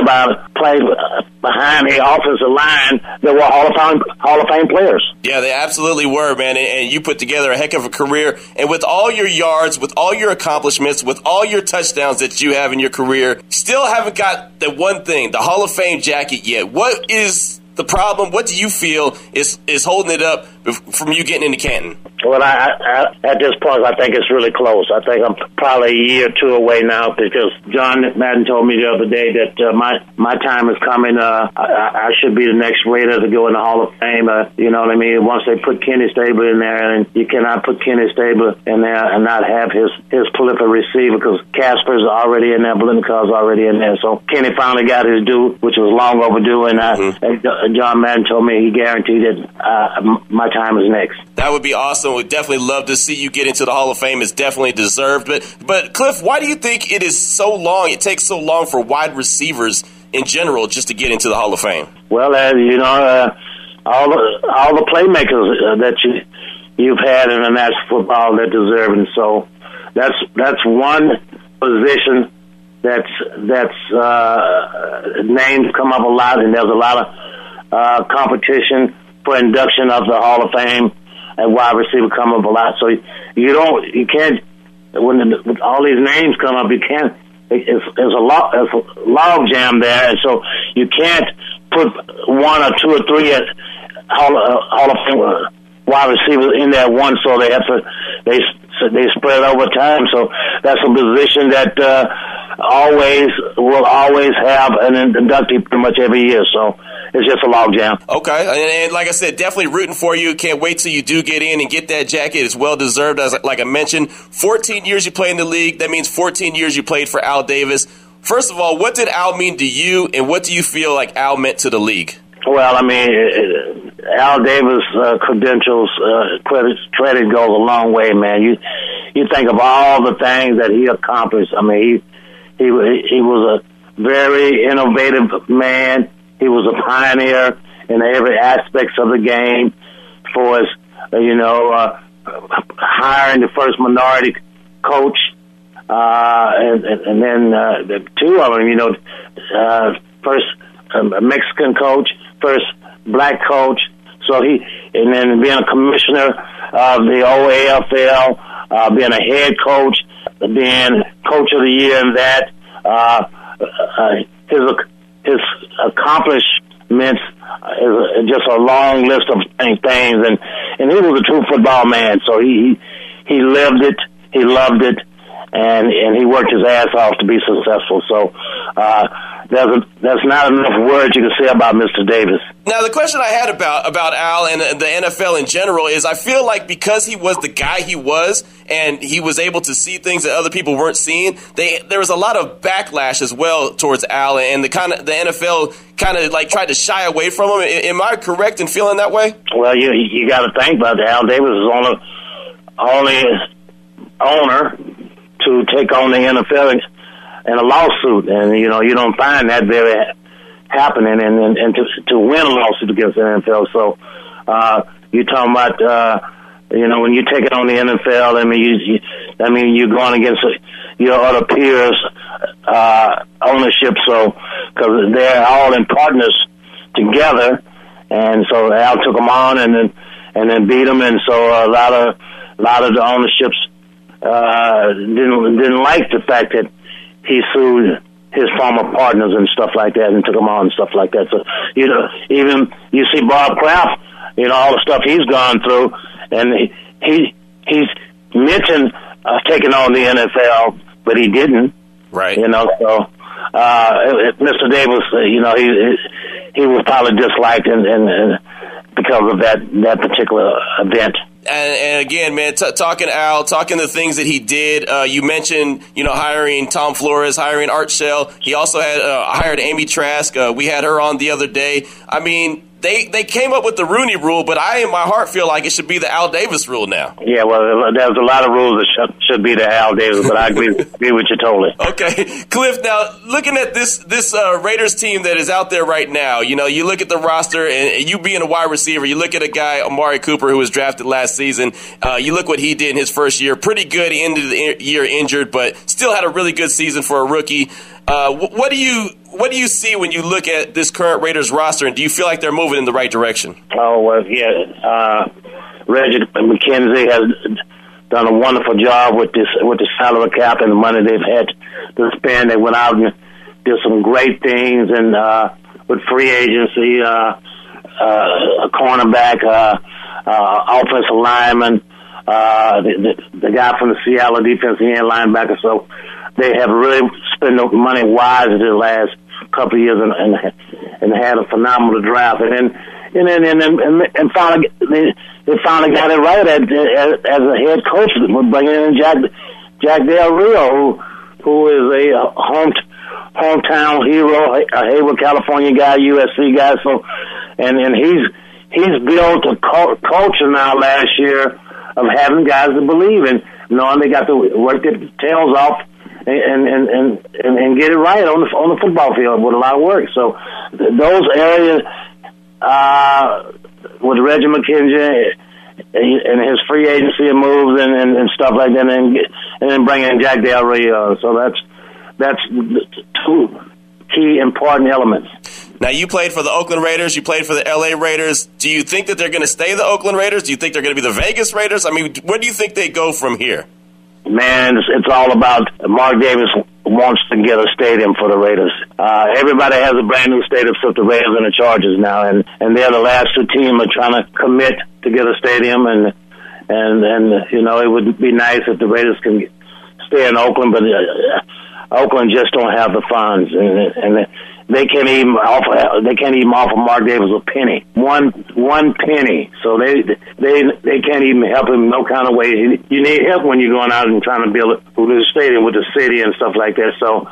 behind the offensive line that were Hall of Fame players. Yeah, they absolutely were, man. And you put together a heck of a career. And with all your yards, with all your accomplishments, with all your touchdowns that you have in your career, still haven't got the one thing, the Hall of Fame jacket yet. What is the problem? What do you feel is holding it up from you getting into Canton? Well, I at this point, I think it's really close. I think I'm probably a year or two away now, because John Madden told me the other day that my time is coming. I should be the next Raider to go in the Hall of Fame. You know what I mean? Once they put Kenny Stabler in there, and you cannot put Kenny Stabler in there and not have his prolific receiver, because Casper's already in there, Blindencar's already in there. So Kenny finally got his due, which was long overdue, and John Madden told me he guaranteed that my time is next. That would be awesome. We'd definitely love to see you get into the Hall of Fame. It's definitely deserved. But Cliff, why do you think it is so long? It takes so long for wide receivers in general just to get into the Hall of Fame. Well, all the playmakers that you've had in the national football that deserve, and so that's one position that's names come up a lot, and there's a lot of competition for induction of the Hall of Fame. at wide receiver come up a lot. So you can't, when all these names come up, you can't, it's a log jam there, and so you can't put one or two or three at Hall of Fame wide receivers in there one, so they have to they spread over time. So that's a position that will always have an inductee pretty much every year. So it's just a log jam. Okay, and like I said, definitely rooting for you. Can't wait till you do get in and get that jacket. It's well deserved. As like I mentioned, 14 years you played in the league. That means 14 years you played for Al Davis. First of all, what did Al mean to you, and what do you feel like Al meant to the league? Well, I mean, Al Davis' credentials, credit goes a long way, man. You think of all the things that he accomplished. I mean, he was a very innovative man. He was a pioneer in every aspect of the game. For us, hiring the first minority coach, and then the two of them. First Mexican coach, first black coach. So and then being a commissioner of the OAFL, being a head coach, being coach of the year in that, his accomplishments is just a long list of things, and he was a true football man. So he lived it, he loved it, and he worked his ass off to be successful. So there's not enough words you can say about Mr. Davis. Now, the question I had about Al and the NFL in general is I feel like because he was the guy he was and he was able to see things that other people weren't seeing, there was a lot of backlash as well towards Al, and the NFL kind of like tried to shy away from him. Am I correct in feeling that way? Well, you got to think about it. Al Davis is only owner to take on the NFL in a lawsuit, and you don't find that very happening, and to win a lawsuit against the NFL. So you're talking about when you take it on the NFL, I mean you're going against your other peers' ownership. So because they're all in partners together, and so Al took them on and then beat them, and so a lot of the ownerships didn't like the fact that he sued his former partners and stuff like that, and took them on and stuff like that. So even you see Bob Kraft, all the stuff he's gone through, and he's mentioned taking on the NFL, but he didn't. Right. So Mr. Davis, he was probably disliked and because of that particular event. And again, man, talking Al, talking the things that he did. You mentioned, hiring Tom Flores, hiring Art Shell. He also had hired Amy Trask. We had her on the other day. I mean, they came up with the Rooney Rule, but I, in my heart, feel like it should be the Al Davis Rule now. Yeah, well, there's a lot of rules that should be the Al Davis, but I agree with you totally. Okay, Cliff. Now, looking at this Raiders team that is out there right now, you look at the roster, and you being a wide receiver, you look at a guy, Amari Cooper, who was drafted last season. You look what he did in his first year. Pretty good. He ended the year injured, but still had a really good season for a rookie. What do you see when you look at this current Raiders roster, and do you feel like they're moving in the right direction? Oh, well, yeah. Reggie McKenzie has done a wonderful job with the salary cap and the money they've had to spend. They went out and did some great things, and with free agency, a cornerback, offensive lineman, the guy from the Seattle defensive end linebacker. So they have really spent money wisely the last couple of years and had a phenomenal draft. And finally they finally got it right as a head coach, bringing in Jack Del Rio, who is a hometown hero, a Hayward, California guy, USC guy. So and he's built a culture now last year of having guys to believe in, knowing they got to work their tails off and get it right on the football field with a lot of work. So those areas with Reggie McKenzie and his free agency moves and stuff like that, and then bringing in Jack Del Rio. So that's two key important elements. Now, you played for the Oakland Raiders. You played for the L.A. Raiders. Do you think that they're going to stay the Oakland Raiders? Do you think they're going to be the Vegas Raiders? I mean, where do you think they go from here? Man, it's all about Mark Davis wants to get a stadium for the Raiders. Everybody has a brand new stadium except the Raiders and the Chargers now, and they're the last two teams are trying to commit to get a stadium, and you know, it would be nice if the Raiders can stay in Oakland, but Oakland just don't have the funds, and they can't even offer Mark Davis a penny, one penny. So they can't even help him no kind of way. You need help when you're going out and trying to build a stadium with the city and stuff like that. So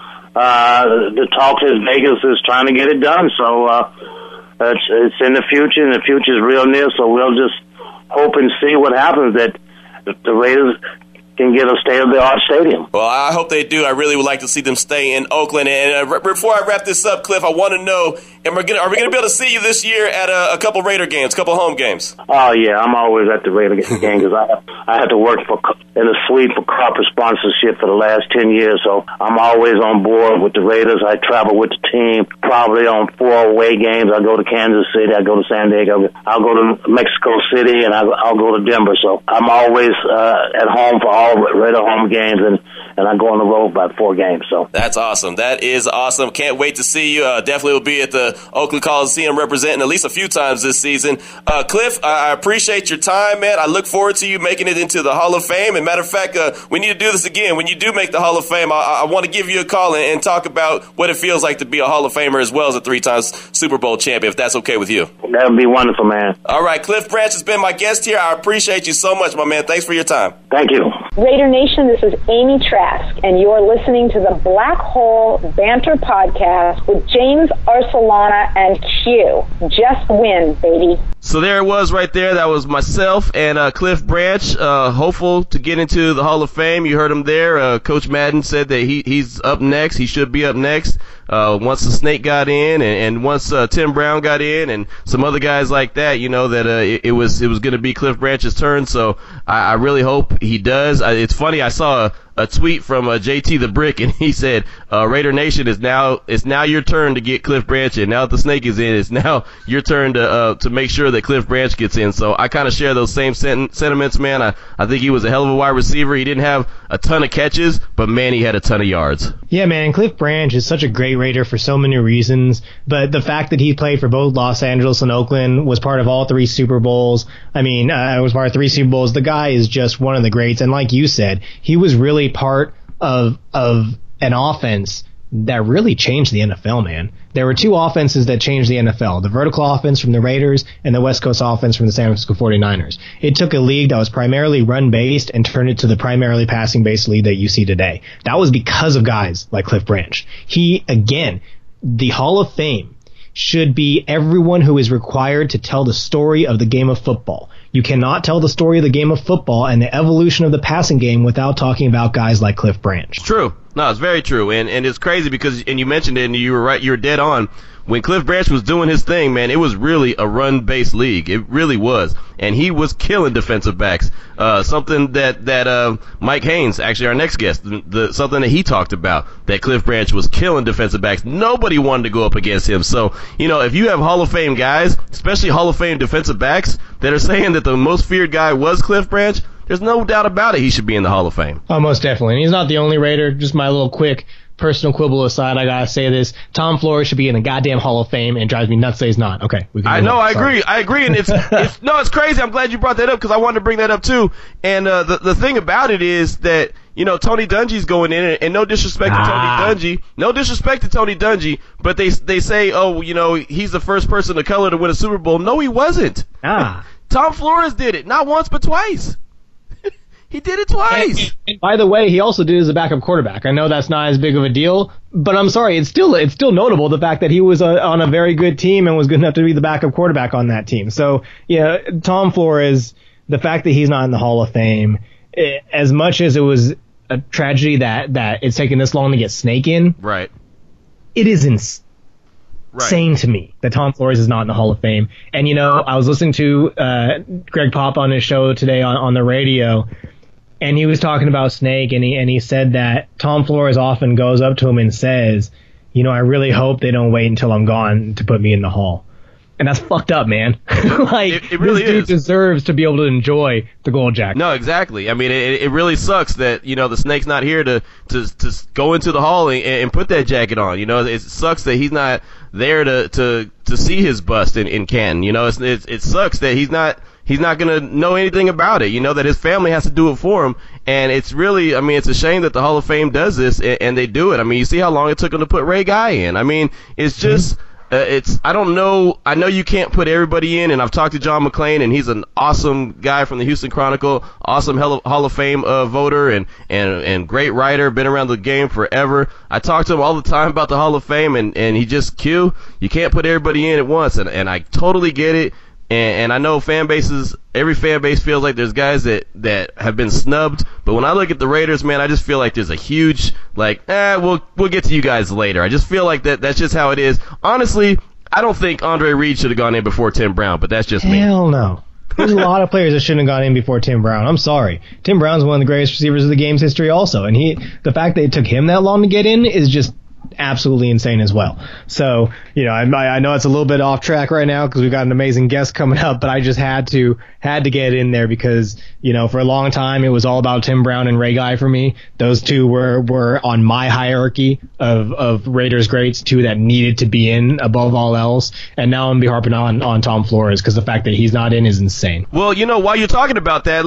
the talk is Vegas is trying to get it done. So it's in the future, and the future is real near. So we'll just hope and see what happens, that the Raiders can get a state-of-the-art stadium. Well, I hope they do. I really would like to see them stay in Oakland. And before I wrap this up, Cliff, I want to know, are we going to be able to see you this year at a couple Raider games, a couple home games? Oh, yeah. I'm always at the Raider game because I had to work in a suite for corporate sponsorship for the last 10 years. So I'm always on board with the Raiders. I travel with the team, probably on 4 away games. I go to Kansas City. I go to San Diego. I'll go to Mexico City, and I'll go to Denver. So I'm always at home for all Raider home games, and I go on the road about 4 games. So that's awesome. That is awesome. Can't wait to see you. Definitely will be at the Oakland Coliseum representing at least a few times this season. Cliff, I appreciate your time, man. I look forward to you making it into the Hall of Fame. And matter of fact, we need to do this again. When you do make the Hall of Fame, I want to give you a call and talk about what it feels like to be a Hall of Famer as well as a 3-time Super Bowl champion, if that's okay with you. That would be wonderful, man. All right, Cliff Branch has been my guest here. I appreciate you so much, my man. Thanks for your time. Thank you. Raider Nation, this is Amy Trask, and you're listening to the Black Hole Banter Podcast with James Arcelana and Q. Just win, baby. So there it was right there. That was myself and Cliff Branch, hopeful to get into the Hall of Fame. You heard him there. Coach Madden said that he's up next. He should be up next. Once the Snake got in and once Tim Brown got in and some other guys like that, you know, that it was going to be Cliff Branch's turn. So I really hope he does. It's funny. I saw a tweet from JT the Brick, and he said, Raider Nation, it's now your turn to get Cliff Branch in. Now that the Snake is in, it's now your turn to make sure that Cliff Branch gets in. So I kind of share those same sentiments, man. I think he was a hell of a wide receiver. He didn't have a ton of catches, but man, he had a ton of yards. Yeah, man, Cliff Branch is such a great Raider for so many reasons, but the fact that he played for both Los Angeles and Oakland, was part of all 3 Super Bowls. I mean, was part of 3 Super Bowls. The guy is just one of the greats, and like you said, he was really part of an offense that really changed the NFL, man. There were 2 offenses that changed the NFL, the vertical offense from the Raiders and the West Coast offense from the San Francisco 49ers. It took a league that was primarily run-based and turned it to the primarily passing-based league that you see today. That was because of guys like Cliff Branch. He, again, the Hall of Fame should be everyone who is required to tell the story of the game of football. You cannot tell the story of the game of football and the evolution of the passing game without talking about guys like Cliff Branch. It's true. No, it's very true. And it's crazy because, and you mentioned it and you were right, you were dead on. When Cliff Branch was doing his thing, man, it was really a run-based league. It really was. And he was killing defensive backs. Something that Mike Haynes, actually our next guest, something that he talked about, that Cliff Branch was killing defensive backs. Nobody wanted to go up against him. So, you know, if you have Hall of Fame guys, especially Hall of Fame defensive backs, that are saying that the most feared guy was Cliff Branch, there's no doubt about it he should be in the Hall of Fame. Oh, most definitely. And he's not the only Raider. Just my little quick personal quibble aside, I gotta say this: Tom Flores should be in the goddamn Hall of Fame, and it drives me nuts that he's not. Okay, I know, I agree, and it's crazy. I'm glad you brought that up because I wanted to bring that up too. And the thing about it is that, you know, Tony Dungy's going in, and no disrespect to Tony Dungy, but they say, oh, you know, he's the first person of color to win a Super Bowl. No, he wasn't. Tom Flores did it, not once but twice. He did it twice. And by the way, he also did it as a backup quarterback. I know that's not as big of a deal, but I'm sorry, it's still notable the fact that he was on a very good team and was good enough to be the backup quarterback on that team. So, yeah, Tom Flores, the fact that he's not in the Hall of Fame, as much as it was a tragedy that it's taken this long to get Snake in, right? It is insane to me that Tom Flores is not in the Hall of Fame. And, you know, I was listening to Greg Pop on his show today on the radio, and he was talking about Snake, and he said that Tom Flores often goes up to him and says, I really hope they don't wait until I'm gone to put me in the Hall. And that's fucked up, man. Like, it really this dude is. deserves to be able to enjoy the Gold Jacket. No, exactly. I mean, it really sucks that, the Snake's not here to go into the Hall and put that jacket on. It sucks that he's not there to see his bust in Canton. It sucks that he's not going to know anything about it, that his family has to do it for him. And it's really, it's a shame that the Hall of Fame does this and they do it. I mean, you see how long it took him to put Ray Guy in. I mean, it's just, I don't know. I know you can't put everybody in, and I've talked to John McClain, and he's an awesome guy from the Houston Chronicle, awesome Hall of Fame voter and great writer, been around the game forever. I talk to him all the time about the Hall of Fame, and he just, you can't put everybody in at once, and I totally get it. And I know every fan base feels like there's guys that have been snubbed. But when I look at the Raiders, man, I just feel like there's a huge, we'll get to you guys later. I just feel like that's just how it is. Honestly, I don't think Andre Reed should have gone in before Tim Brown, but that's just me. Hell no. There's a lot of players that shouldn't have gone in before Tim Brown. I'm sorry. Tim Brown's one of the greatest receivers of the game's history also. And the fact that it took him that long to get in is just absolutely insane as well. So, I know it's a little bit off track right now because we've got an amazing guest coming up, but I just had to get in there because, for a long time it was all about Tim Brown and Ray Guy for me. Those two were on my hierarchy of Raiders greats, two that needed to be in above all else. And now I'm going to be harping on Tom Flores because the fact that he's not in is insane. Well, while you're talking about that,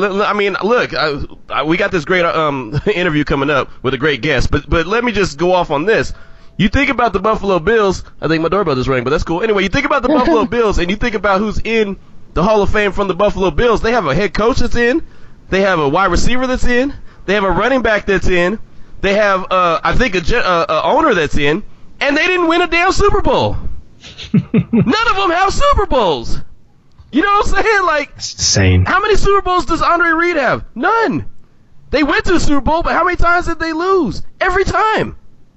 look, we got this great interview coming up with a great guest, but let me just go off on this. You think about the Buffalo Bills. I think my doorbell just rang, but that's cool. Anyway, you think about the Buffalo Bills, and you think about who's in the Hall of Fame from the Buffalo Bills. They have a head coach that's in. They have a wide receiver that's in. They have a running back that's in. They have, I think, a owner that's in. And they didn't win a damn Super Bowl. None of them have Super Bowls. You know what I'm saying? It's insane. How many Super Bowls does Andre Reed have? None. They went to the Super Bowl, but how many times did they lose? Every time.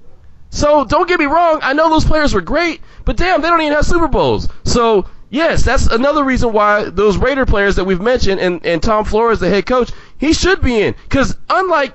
So don't get me wrong, I know those players were great, but damn, they don't even have Super Bowls. So yes, that's another reason why those Raider players that we've mentioned and Tom Flores, the head coach, he should be in. Because unlike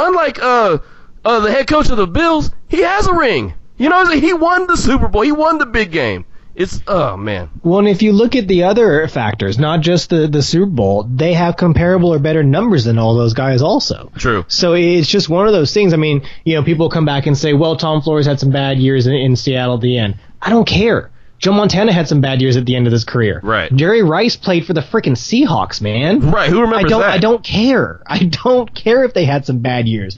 the head coach of the Bills, he has a ring. He won the Super Bowl, he won the big game. Oh man. Well, and if you look at the other factors, not just the Super Bowl, they have comparable or better numbers than all those guys also. True. So it's just one of those things. I mean, people come back and say, well, Tom Flores had some bad years in Seattle at the end. I don't care. Joe Montana had some bad years at the end of his career. Right. Jerry Rice played for the freaking Seahawks, man. Right. Who remembers that? I don't care. I don't care if they had some bad years.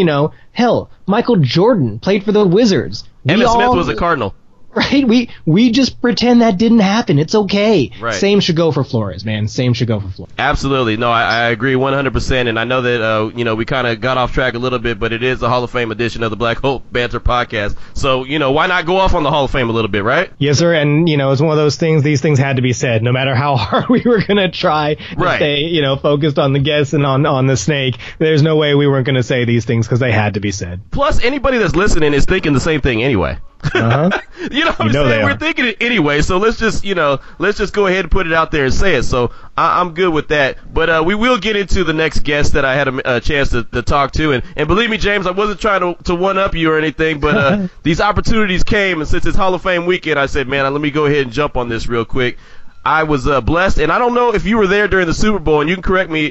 Hell, Michael Jordan played for the Wizards. Emmitt Smith was a Cardinal. Right? We just pretend that didn't happen. It's okay. Right. Same should go for Flores, man. Same should go for Flores. Absolutely. No, I agree 100%. And I know that, we kind of got off track a little bit, but it is the Hall of Fame edition of the Black Hole Banter podcast. So, why not go off on the Hall of Fame a little bit, right? Yes, sir. And, it's one of those things, these things had to be said, no matter how hard we were going to try to stay, focused on the guests and on the snake. There's no way we weren't going to say these things because they had to be said. Plus, anybody that's listening is thinking the same thing anyway. Uh-huh. You know what I'm saying? We're thinking it anyway, so let's just go ahead and put it out there and say it. So I'm good with that. But we will get into the next guest that I had a chance to talk to. And believe me, James, I wasn't trying to one-up you or anything, but these opportunities came, and since it's Hall of Fame weekend, I said, man, let me go ahead and jump on this real quick. I was blessed, and I don't know if you were there during the Super Bowl, and you can correct me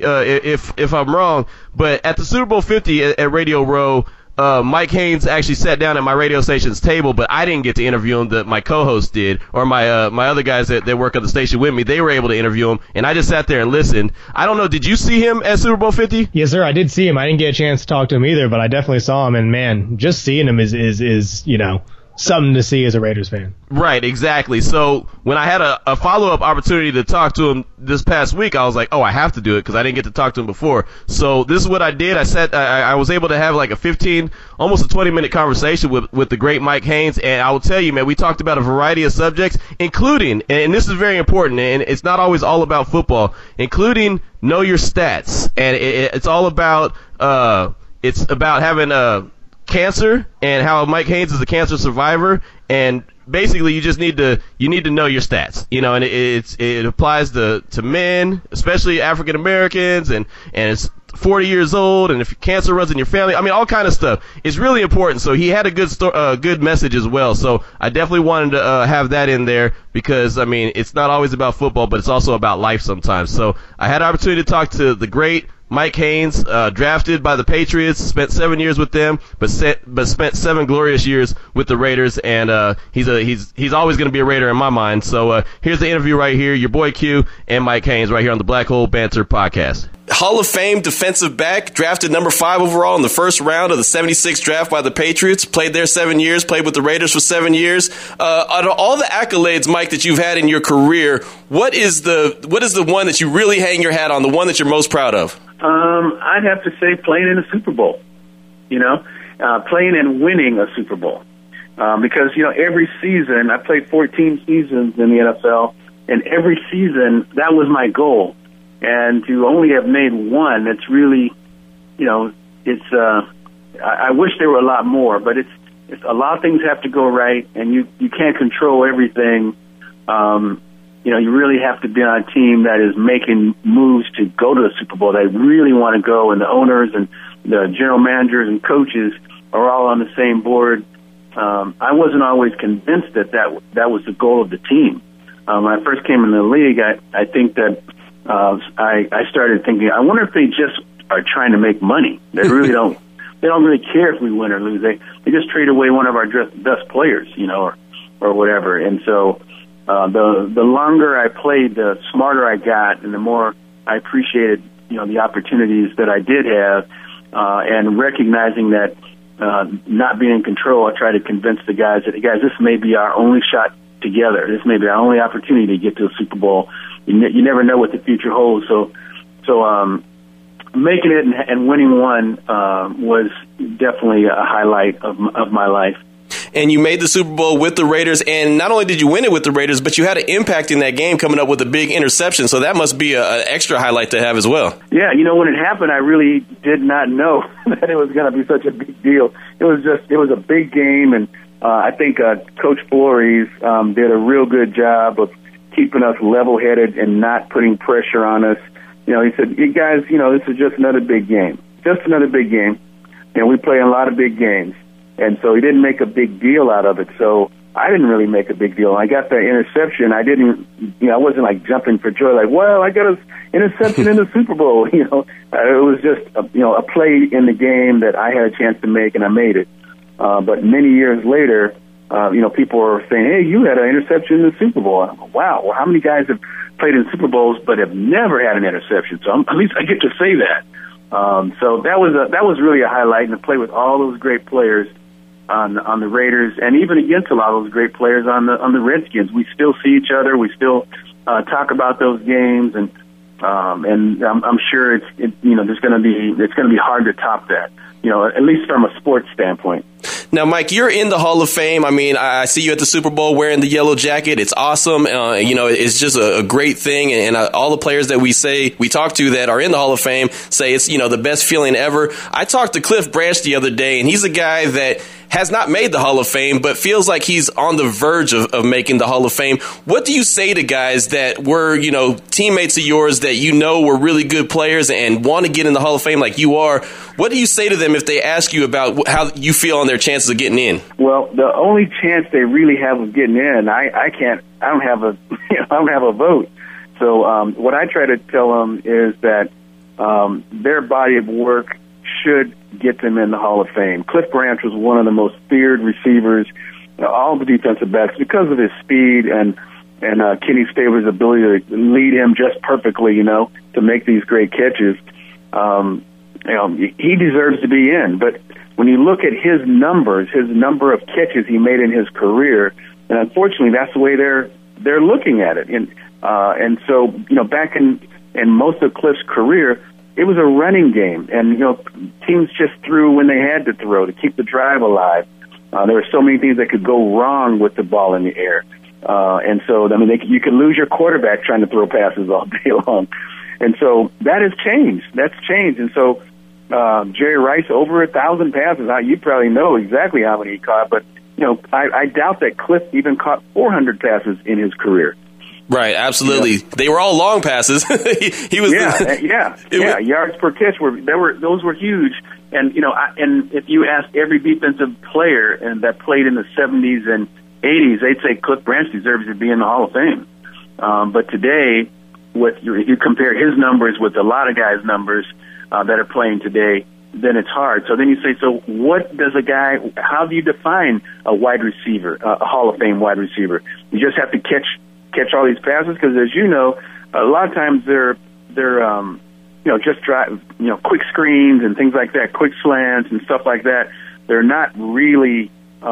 if I'm wrong, but at the Super Bowl 50 at Radio Row, Mike Haynes actually sat down at my radio station's table, but I didn't get to interview him. My co-host did, or my other guys that work at the station with me. They were able to interview him, and I just sat there and listened. I don't know. Did you see him at Super Bowl 50? Yes, sir. I did see him. I didn't get a chance to talk to him either, but I definitely saw him. And man, just seeing him is something to see as a Raiders fan. Right, exactly. So when I had a follow-up opportunity to talk to him this past week, I was like, oh, I have to do it because I didn't get to talk to him before. So this is what I did. I was able to have like a 15, almost a 20-minute conversation with the great Mike Haynes, and I will tell you, man, we talked about a variety of subjects, including, and this is very important, and it's not always all about football, including know your stats. And it's all about having cancer and how Mike Haynes is a cancer survivor, and basically you need to know your stats, and it applies to men, especially African Americans, and it's 40 years old, and if cancer runs in your family, I mean, all kind of stuff. It's really important. So he had a good message as well. So I definitely wanted to have that in there because, I mean, it's not always about football, but it's also about life sometimes. So I had an opportunity to talk to the great Mike Haynes, drafted by the Patriots, spent 7 years with them, but spent 7 glorious years with the Raiders, and he's always going to be a Raider in my mind. So here's the interview right here, your boy Q and Mike Haynes right here on the Black Hole Banter podcast. Hall of Fame defensive back, drafted number 5 overall in the first round of the 76 draft by the Patriots, played there 7 years, played with the Raiders for 7 years. Out of all the accolades, Mike, that you've had in your career, what is the one that you really hang your hat on, the one that you're most proud of? I'd have to say playing in a Super Bowl, playing and winning a Super Bowl. Because, every season, I played 14 seasons in the NFL, and every season, that was my goal. And to only have made one, it's really, I wish there were a lot more, but it's a lot of things have to go right, and you can't control everything. You really have to be on a team that is making moves to go to the Super Bowl. They really want to go, and the owners and the general managers and coaches are all on the same board. I wasn't always convinced that was the goal of the team. When I first came in the league, I think that I started thinking, I wonder if they just are trying to make money. They really don't. They don't really care if we win or lose. They just trade away one of our best players, or whatever. And so the longer I played, the smarter I got, and the more I appreciated, the opportunities that I did have, and recognizing that not being in control, I tried to convince the guys that, this may be our only shot together. This may be our only opportunity to get to a Super Bowl. You never know what the future holds. So making it and winning one was definitely a highlight of my life. And you made the Super Bowl with the Raiders, and not only did you win it with the Raiders, but you had an impact in that game coming up with a big interception, so that must be an extra highlight to have as well. Yeah, when it happened, I really did not know that it was going to be such a big deal. It was a big game, and I think Coach Flores did a real good job of keeping us level-headed and not putting pressure on us. He said, "You guys, this is just another big game. Just another big game. And we play a lot of big games." And so he didn't make a big deal out of it. So I didn't really make a big deal. I got that interception. I wasn't like jumping for joy, like, well, I got an interception in the Super Bowl. It was just a play in the game that I had a chance to make, and I made it. But many years later, people were saying, "Hey, you had an interception in the Super Bowl." I'm like, wow, well, how many guys have played in Super Bowls but have never had an interception? So at least I get to say that. So that was really a highlight, and to play with all those great players on the Raiders, and even against a lot of those great players on the Redskins. We still see each other. We still talk about those games, and I'm sure it's going to be hard to top that. At least from a sports standpoint. Now, Mike, you're in the Hall of Fame. I mean, I see you at the Super Bowl wearing the yellow jacket. It's awesome. It's just a great thing. And all the players that we talk to that are in the Hall of Fame say it's, the best feeling ever. I talked to Cliff Branch the other day, and he's a guy that has not made the Hall of Fame, but feels like he's on the verge of making the Hall of Fame. What do you say to guys that were, teammates of yours that were really good players and want to get in the Hall of Fame like you are? What do you say to them if they ask you about how you feel on their chances of getting in? Well, the only chance they really have of getting in, I don't have a vote. So what I try to tell them is that their body of work should get them in the Hall of Fame. Cliff Branch was one of the most feared receivers, all the defensive backs, because of his speed and Kenny Stabler's ability to lead him just perfectly, to make these great catches. He deserves to be in. But when you look at his numbers, his number of catches he made in his career, and unfortunately that's the way they're looking at it. And so, back in most of Cliff's career, it was a running game, and teams just threw when they had to throw to keep the drive alive. There were so many things that could go wrong with the ball in the air, and so you could lose your quarterback trying to throw passes all day long, and so that has changed. That's changed, and so Jerry Rice over 1,000 passes. You probably know exactly how many he caught, but I doubt that Cliff even caught 400 passes in his career. Right, absolutely. They were all long passes. he was yards per catch those were huge. And and if you ask every defensive player and that played in the 70s and 80s, they'd say Cliff Branch deserves to be in the Hall of Fame. But today, if you compare his numbers with a lot of guys' numbers that are playing today, then it's hard. So then you say, so what does how do you define a wide receiver, a Hall of Fame wide receiver? You just have to catch all these passes? Because as you know, a lot of times they're just drive, quick screens and things like that, quick slants and stuff like that. They're not really,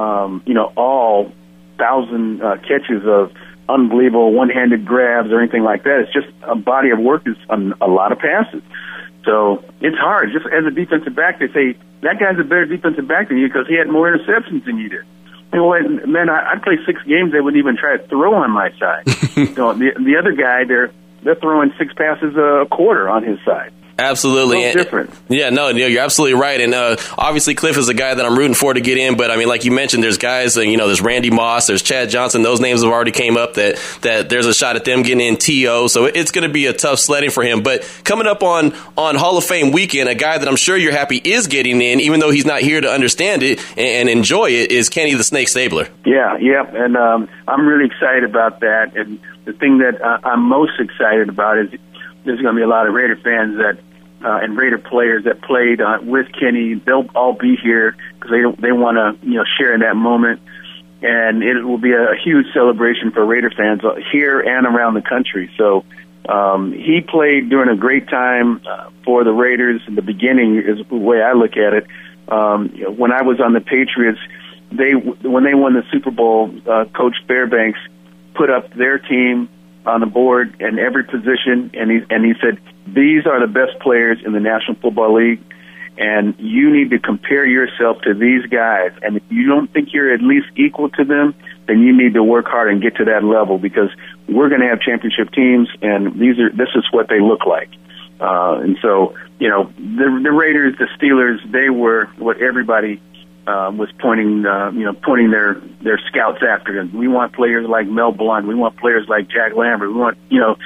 all 1,000 catches of unbelievable one-handed grabs or anything like that. It's just a body of work is a lot of passes. So it's hard. Just as a defensive back, they say, that guy's a better defensive back than you because he had more interceptions than you did. And man, I'd play 6 games, they wouldn't even try to throw on my side. The other guy, they're throwing 6 passes a quarter on his side. Absolutely. It's different. Yeah, no, you're absolutely right. And obviously Cliff is a guy that I'm rooting for to get in. But, I mean, like you mentioned, there's guys, there's Randy Moss, there's Chad Johnson. Those names have already came up that there's a shot at them getting in T.O. So it's going to be a tough sledding for him. But coming up on Hall of Fame weekend, a guy that I'm sure you're happy is getting in, even though he's not here to understand it and enjoy it, is Kenny the Snake Stabler. Yeah. And I'm really excited about that. And the thing that I'm most excited about is there's going to be a lot of Raider fans and Raider players that played with Kenny. They'll all be here because they want to share in that moment, and it will be a huge celebration for Raider fans here and around the country. So he played during a great time for the Raiders. In the beginning is the way I look at it. When I was on the Patriots, when they won the Super Bowl, Coach Fairbanks put up their team on the board in every position, and he said, these are the best players in the National Football League, and you need to compare yourself to these guys. And if you don't think you're at least equal to them, then you need to work hard and get to that level, because we're going to have championship teams, and this is what they look like. And so, the Raiders, the Steelers, they were what everybody was pointing their scouts after. We want players like Mel Blount. We want players like Jack Lambert. We want,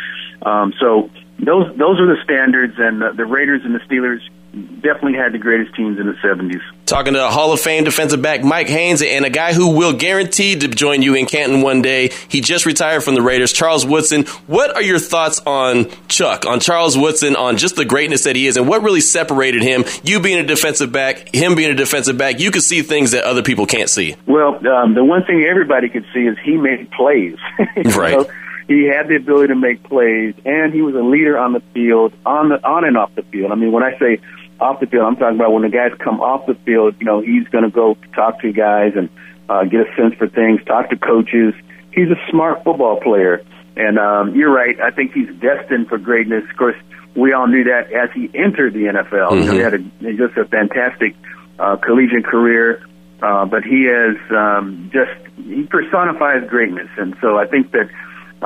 so those are the standards, and the Raiders and the Steelers definitely had the greatest teams in the 70s. Talking to Hall of Fame defensive back Mike Haynes, and a guy who will guaranteed to join you in Canton one day. He just retired from the Raiders, Charles Woodson. What are your thoughts on Charles Woodson, on just the greatness that he is, and what really separated him? You being a defensive back, him being a defensive back, you could see things that other people can't see. Well, the one thing everybody could see is he made plays. Right. He had the ability to make plays, and he was a leader on the field, on and off the field. I mean, when I say off the field, I'm talking about when the guys come off the field, he's going to go talk to guys and get a sense for things, talk to coaches. He's a smart football player, and you're right. I think he's destined for greatness. Of course, we all knew that as he entered the NFL. Mm-hmm. He had just a fantastic collegiate career, but he has he personifies greatness, and so I think that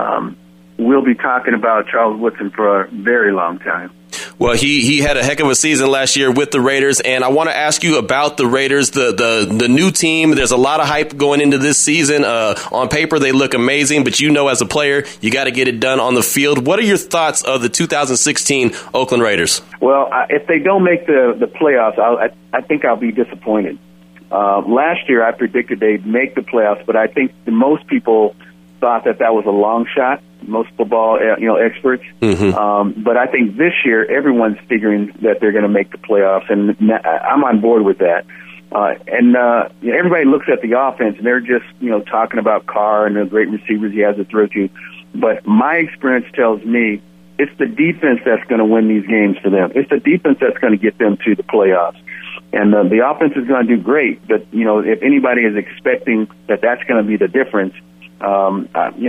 we'll be talking about Charles Woodson for a very long time. Well, he had a heck of a season last year with the Raiders, and I want to ask you about the Raiders, the new team. There's a lot of hype going into this season. On paper, they look amazing, but as a player, you got to get it done on the field. What are your thoughts of the 2016 Oakland Raiders? Well, if they don't make the playoffs, I think I'll be disappointed. Last year, I predicted they'd make the playoffs, but I think most people thought that was a long shot, most football experts. Mm-hmm. But I think this year everyone's figuring that they're going to make the playoffs, and I'm on board with that. Everybody looks at the offense, and they're just talking about Carr and the great receivers he has to throw to. But my experience tells me it's the defense that's going to win these games for them. It's the defense that's going to get them to the playoffs. And the offense is going to do great, but if anybody is expecting that that's going to be the difference, I'm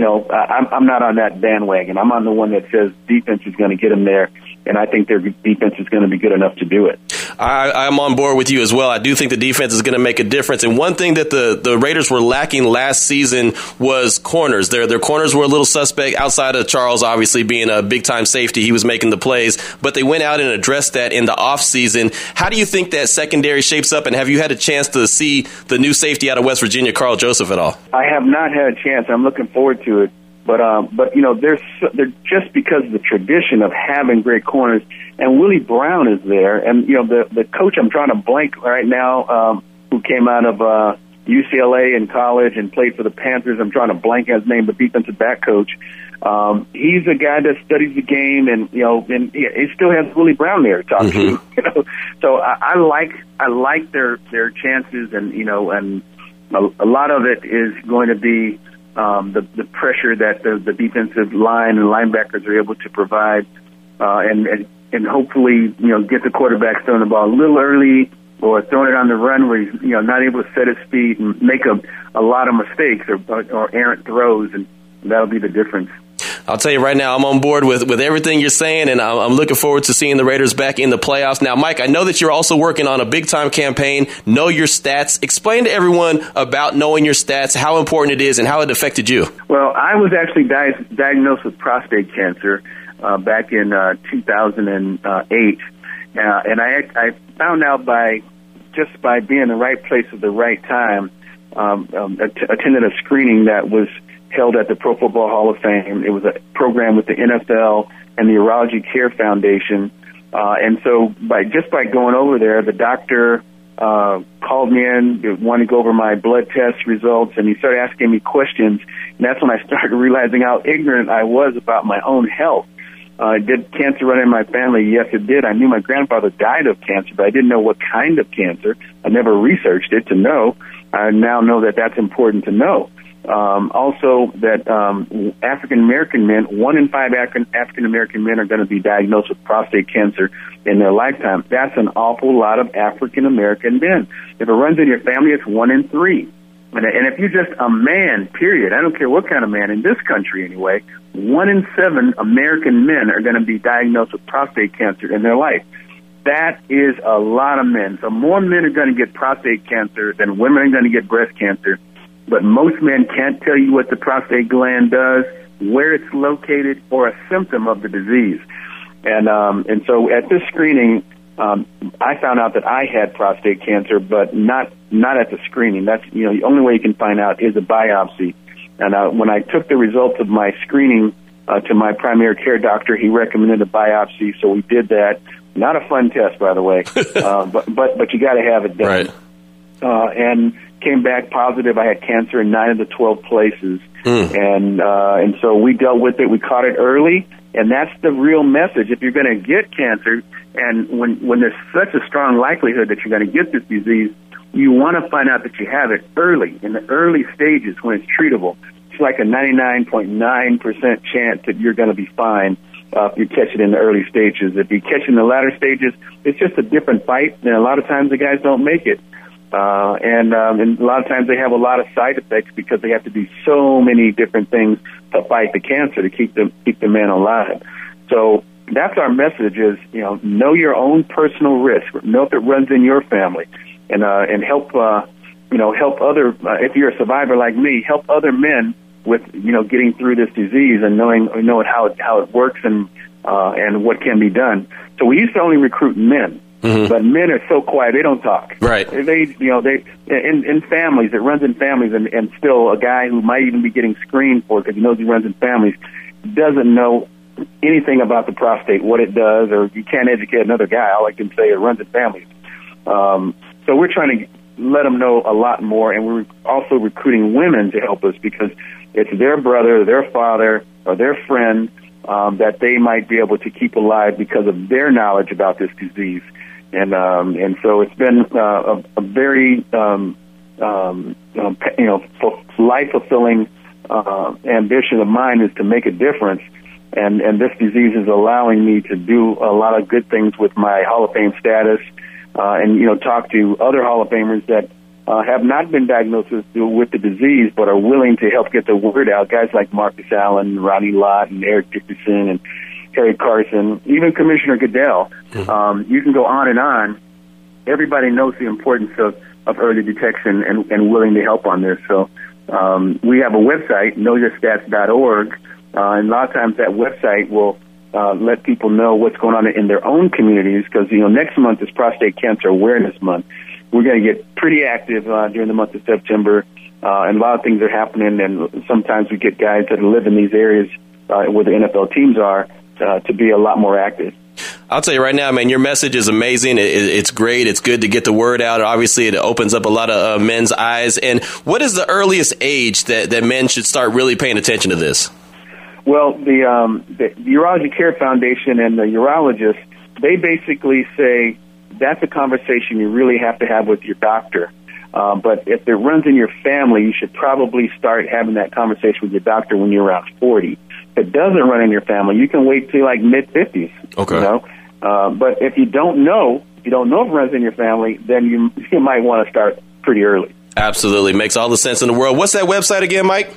not on that bandwagon. I'm on the one that says defense is going to get them there, and I think their defense is going to be good enough to do it. I'm on board with you as well. I do think the defense is going to make a difference. And one thing that the Raiders were lacking last season was corners. Their corners were a little suspect outside of Charles, obviously, being a big-time safety. He was making the plays. But they went out and addressed that in the offseason. How do you think that secondary shapes up? And have you had a chance to see the new safety out of West Virginia, Carl Joseph, at all? I have not had a chance. I'm looking forward to it. But you know, they're just because of the tradition of having great corners, and Willie Brown is there, and you know the coach I'm trying to blank right now, who came out of UCLA in college and played for the Panthers. I'm trying to blank his name, the defensive back coach. He's a guy that studies the game, and you know, and he still has Willie Brown there to talk to. You know, so I like their chances, and you know, and a lot of it is going to be the pressure that the defensive line and linebackers are able to provide, and hopefully, you know, get the quarterback throwing the ball a little early, or throwing it on the run where he's, you know, not able to set his feet and make a lot of mistakes or errant throws, and that'll be the difference. I'll tell you right now, I'm on board with everything you're saying, and I'm looking forward to seeing the Raiders back in the playoffs. Now, Mike, I know that you're also working on a big-time campaign, Know Your Stats. Explain to everyone about knowing your stats, how important it is, and how it affected you. Well, I was actually diagnosed with prostate cancer back in 2008, and I found out by being in the right place at the right time. Attended a screening that was held at the Pro Football Hall of Fame. It was a program with the NFL and the Urology Care Foundation. And so by going over there, the doctor called me in, wanted to go over my blood test results, and he started asking me questions. And that's when I started realizing how ignorant I was about my own health. Did cancer run in my family? Yes, it did. I knew my grandfather died of cancer, but I didn't know what kind of cancer. I never researched it to know. I now know that that's important to know. Also, that African American men, 1 in 5 African American men are going to be diagnosed with prostate cancer in their lifetime. That's an awful lot of African American men. If it runs in your family, it's 1 in 3. And if you're just a man, period, I don't care what kind of man, in this country anyway, 1 in 7 American men are going to be diagnosed with prostate cancer in their life. That is a lot of men. So more men are going to get prostate cancer than women are going to get breast cancer. But most men can't tell you what the prostate gland does, where it's located, or a symptom of the disease. And so at this screening, I found out that I had prostate cancer, but not at the screening. That's, you know, the only way you can find out is a biopsy. And when I took the results of my screening to my primary care doctor, he recommended a biopsy, so we did that. Not a fun test, by the way, but you got to have it done. Right. And came back positive. I had cancer in 9 of the 12 places, and so we dealt with it. We caught it early, and that's the real message. If you're going to get cancer, and when there's such a strong likelihood that you're going to get this disease, you want to find out that you have it early, in the early stages when it's treatable. It's like a 99.9% chance that you're going to be fine if you catch it in the early stages. If you catch it in the latter stages, it's just a different fight, and a lot of times the guys don't make it. And a lot of times they have a lot of side effects because they have to do so many different things to fight the cancer to keep the man alive. So that's our message: is, you know your own personal risk, know if it runs in your family, and help help other. If you're a survivor like me, help other men with getting through this disease and knowing how it works and what can be done. So we used to only recruit men. Mm-hmm. But men are so quiet; they don't talk. Right? They in families. It runs in families, and still a guy who might even be getting screened for it because he knows he runs in families doesn't know anything about the prostate, what it does, or you can't educate another guy. All I can say, it runs in families. So we're trying to let them know a lot more, and we're also recruiting women to help us because it's their brother, their father, or their friend that they might be able to keep alive because of their knowledge about this disease. And so it's been a very life-fulfilling ambition of mine is to make a difference, and this disease is allowing me to do a lot of good things with my Hall of Fame status, and talk to other Hall of Famers that have not been diagnosed with the disease but are willing to help get the word out. Guys like Marcus Allen, Ronnie Lott, and Eric Dickerson, and Harry Carson, even Commissioner Goodell. You can go on and on. Everybody knows the importance of early detection and willing to help on this. So we have a website, knowyourstats.org, and a lot of times that website will let people know what's going on in their own communities because, next month is Prostate Cancer Awareness Month. We're going to get pretty active during the month of September and a lot of things are happening, and sometimes we get guys that live in these areas where the NFL teams are to be a lot more active. I'll tell you right now, man, your message is amazing. It's great. It's good to get the word out. Obviously, it opens up a lot of men's eyes. And what is the earliest age that men should start really paying attention to this? Well, the Urology Care Foundation and the urologists, they basically say that's a conversation you really have to have with your doctor. But if it runs in your family, you should probably start having that conversation with your doctor when you're around 40. If it doesn't run in your family, you can wait till like mid-50s. Okay. You know? But if you don't know if it runs in your family, then you might want to start pretty early. Absolutely. Makes all the sense in the world. What's that website again, Mike?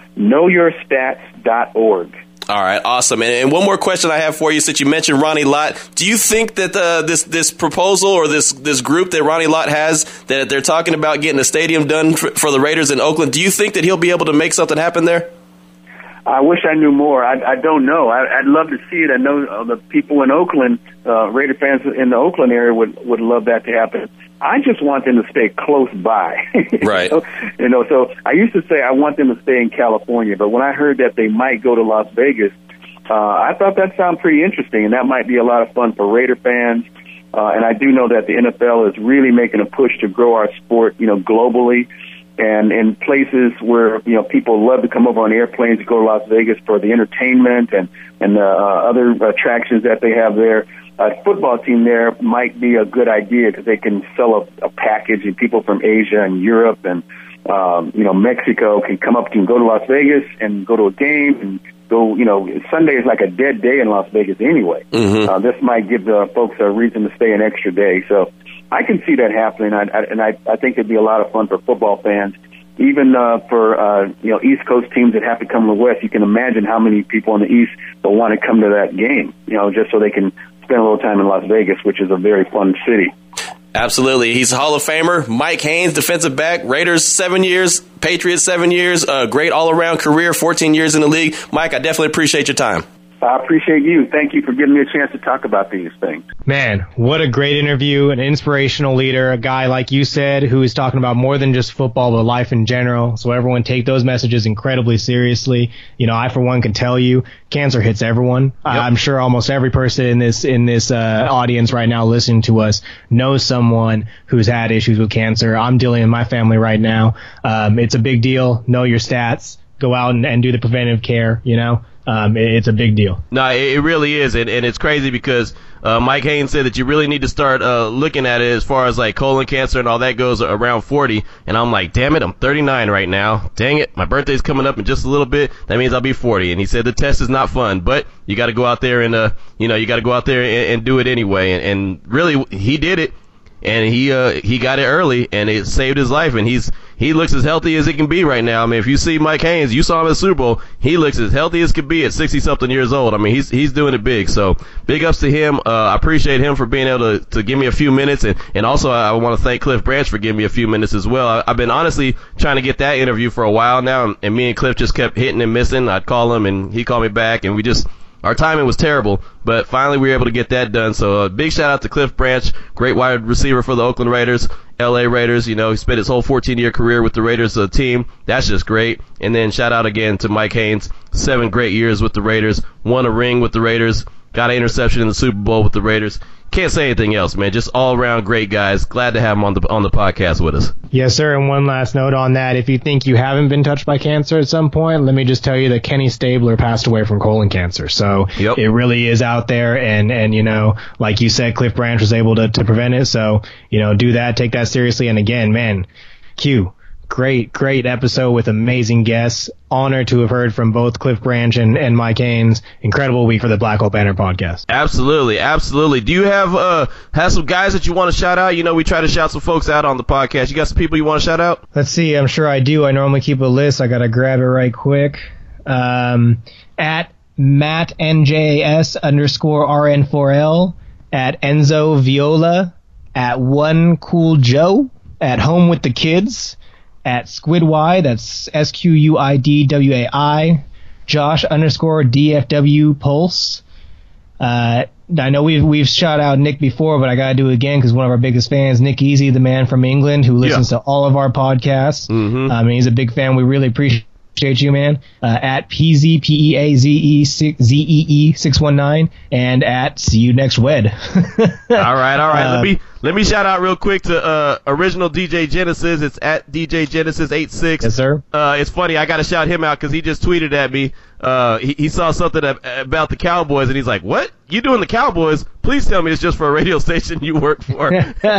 KnowYourStats.org. All right, awesome. And one more question I have for you, since you mentioned Ronnie Lott. Do you think that this proposal or this group that Ronnie Lott has, that they're talking about getting a stadium done for the Raiders in Oakland, do you think that he'll be able to make something happen there? I wish I knew more. I don't know. I'd love to see it. I know the people in Oakland, Raider fans in the Oakland area would love that to happen. I just want them to stay close by. Right. So I used to say I want them to stay in California, but when I heard that they might go to Las Vegas, I thought that sounded pretty interesting, and that might be a lot of fun for Raider fans. And I do know that the NFL is really making a push to grow our sport, globally. And in places where, people love to come over on airplanes to go to Las Vegas for the entertainment and the other attractions that they have there, a football team there might be a good idea because they can sell a package, and people from Asia and Europe and, Mexico can go to Las Vegas and go to a game and go, Sunday is like a dead day in Las Vegas anyway. Mm-hmm. This might give the folks a reason to stay an extra day. So I can see that happening, I think it'd be a lot of fun for football fans. Even for East Coast teams that have to come to the West, you can imagine how many people in the East will want to come to that game, just so they can spend a little time in Las Vegas, which is a very fun city. Absolutely. He's a Hall of Famer. Mike Haynes, defensive back, Raiders 7 years, Patriots 7 years, great all-around career, 14 years in the league. Mike, I definitely appreciate your time. I appreciate you. Thank you for giving me a chance to talk about these things. Man, what a great interview, an inspirational leader, a guy, like you said, who is talking about more than just football, but life in general. So everyone take those messages incredibly seriously. I, for one, can tell you, cancer hits everyone. Yep. I'm sure almost every person in this audience right now listening to us knows someone who's had issues with cancer. I'm dealing in my family right now. It's a big deal. Know your stats. Go out and do the preventive care, It's a big deal. No, it really is, and it's crazy because Mike Haynes said that you really need to start looking at it as far as like colon cancer and all that goes around 40, and I'm like, damn it, I'm 39 right now. Dang it, my birthday's coming up in just a little bit. That means I'll be 40. And he said the test is not fun, but you got to go out there and and do it anyway. And really, he did it. And he got it early, and it saved his life, and he looks as healthy as he can be right now. I mean, if you see Mike Haynes, you saw him at the Super Bowl, he looks as healthy as could be at 60-something years old. I mean, he's doing it big. So big ups to him. I appreciate him for being able to give me a few minutes, and also I want to thank Cliff Branch for giving me a few minutes as well. I've been honestly trying to get that interview for a while now, and me and Cliff just kept hitting and missing. I'd call him, and he'd call me back, and our timing was terrible, but finally we were able to get that done. So a big shout out to Cliff Branch, great wide receiver for the Oakland Raiders, LA Raiders. He spent his whole 14-year career with the Raiders team. That's just great. And then shout out again to Mike Haynes, 7 great years with the Raiders, won a ring with the Raiders, got an interception in the Super Bowl with the Raiders. Can't say anything else, man. Just all around great guys. Glad to have them on the podcast with us. Yes, sir. And one last note on that. If you think you haven't been touched by cancer at some point, let me just tell you that Kenny Stabler passed away from colon cancer. So Yep. It really is out there. And like you said, Cliff Branch was able to prevent it. So, do that, take that seriously. And again, man, Q, great episode with amazing guests. Honored to have heard from both Cliff Branch and Mike Haynes. Incredible week for the Black Hole Banner podcast. Absolutely. Do you have some guys that you want to shout out? We try to shout some folks out on the podcast. You got some people you want to shout out? Let's see. I'm sure I do. I normally keep a list. I got to grab it right quick. At Matt NJS _RN4L, at Enzo Viola, at One Cool Joe, at Home with the Kids, at Squidwai, that's SQUIDWAI, Josh _DFW Pulse, I know we've shot out Nick before, but I got to do it again because one of our biggest fans, Nick Easy, the man from England who listens to all of our podcasts. Mm-hmm. He's a big fan. We really appreciate you, man. At PZ, PEAZE 619 and at See You Next Wed. All right. Let me shout out real quick to original DJ Genesis. It's at DJ Genesis 86. Yes, sir. It's funny. I got to shout him out because he just tweeted at me. He saw something about the Cowboys and he's like, "What? You doing the Cowboys? Please tell me it's just for a radio station you work for."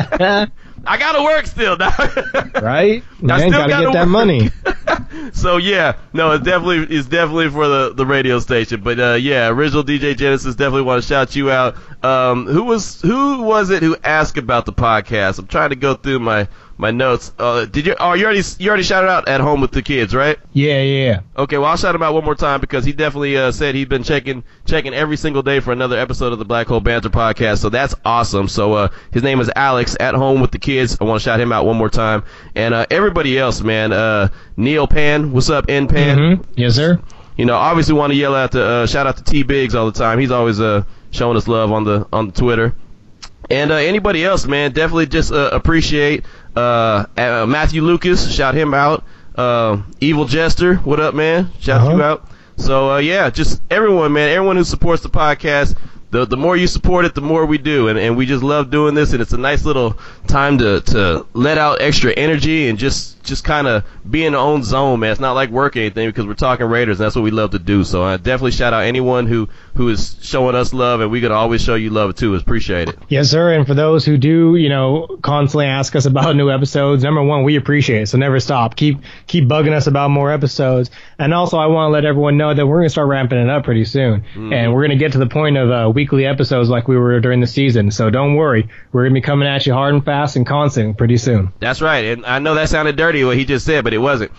I gotta work still, dog. Right? Man, I still gotta get that money. So yeah, no, it's definitely for the radio station. But original DJ Genesis, definitely want to shout you out. Who was it who asked about the podcast? I'm trying to go through my notes. You already shouted out At Home with the Kids, right? Yeah. Okay, well I'll shout him out one more time because he definitely said he'd been checking every single day for another episode of the Black Hole Banter podcast. So that's awesome. So his name is Alex, At Home with the Kids. I want to shout him out one more time. And everybody else, man. Neil Pan, what's up, N Pan? Mm-hmm. Yes, sir. Obviously want to yell out shout out to T Biggs all the time. He's always showing us love on the Twitter. And anybody else, man, definitely just appreciate Matthew Lucas. Shout him out. Evil Jester, what up, man? Shout you out. So just everyone, man, everyone who supports the podcast. The more you support it, the more we do, and we just love doing this, and it's a nice little time to let out extra energy and just kind of be in our own zone, man. It's not like work or anything because we're talking Raiders, and that's what we love to do. So I definitely shout out anyone who is showing us love, and we're gonna always show you love too. Appreciate it. Yes, sir. And for those who do, constantly ask us about new episodes, number one, we appreciate it. So never stop. Keep bugging us about more episodes. And also, I want to let everyone know that we're gonna start ramping it up pretty soon, and we're gonna get to the point of weekly episodes like we were during the season. So don't worry, we're gonna be coming at you hard and fast and constant pretty soon. That's right. And I know that sounded dirty what he just said, but it wasn't.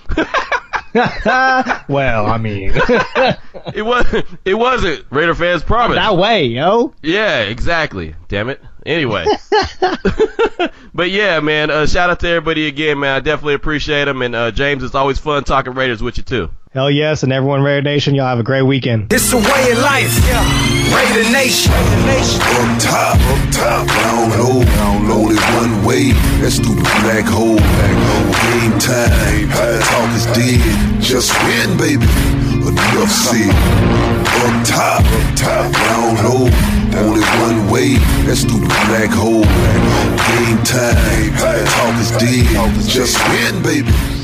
Well, I mean, it wasn't. Raider fans promise. That way, yo. Yeah, exactly. Damn it. Anyway. But yeah, man, shout out to everybody again, man. I definitely appreciate them. And James, it's always fun talking Raiders with you too. Hell yes, and everyone, Raider Nation, y'all have a great weekend. It's a way of life, Raider Nation. Up top, down low, it one way. That's through the black hole. Game time, talk is dead. Just win, baby. Enough said. Up top, down low, only one way. That's through the black hole. Game time, talk is dead. Just win, baby.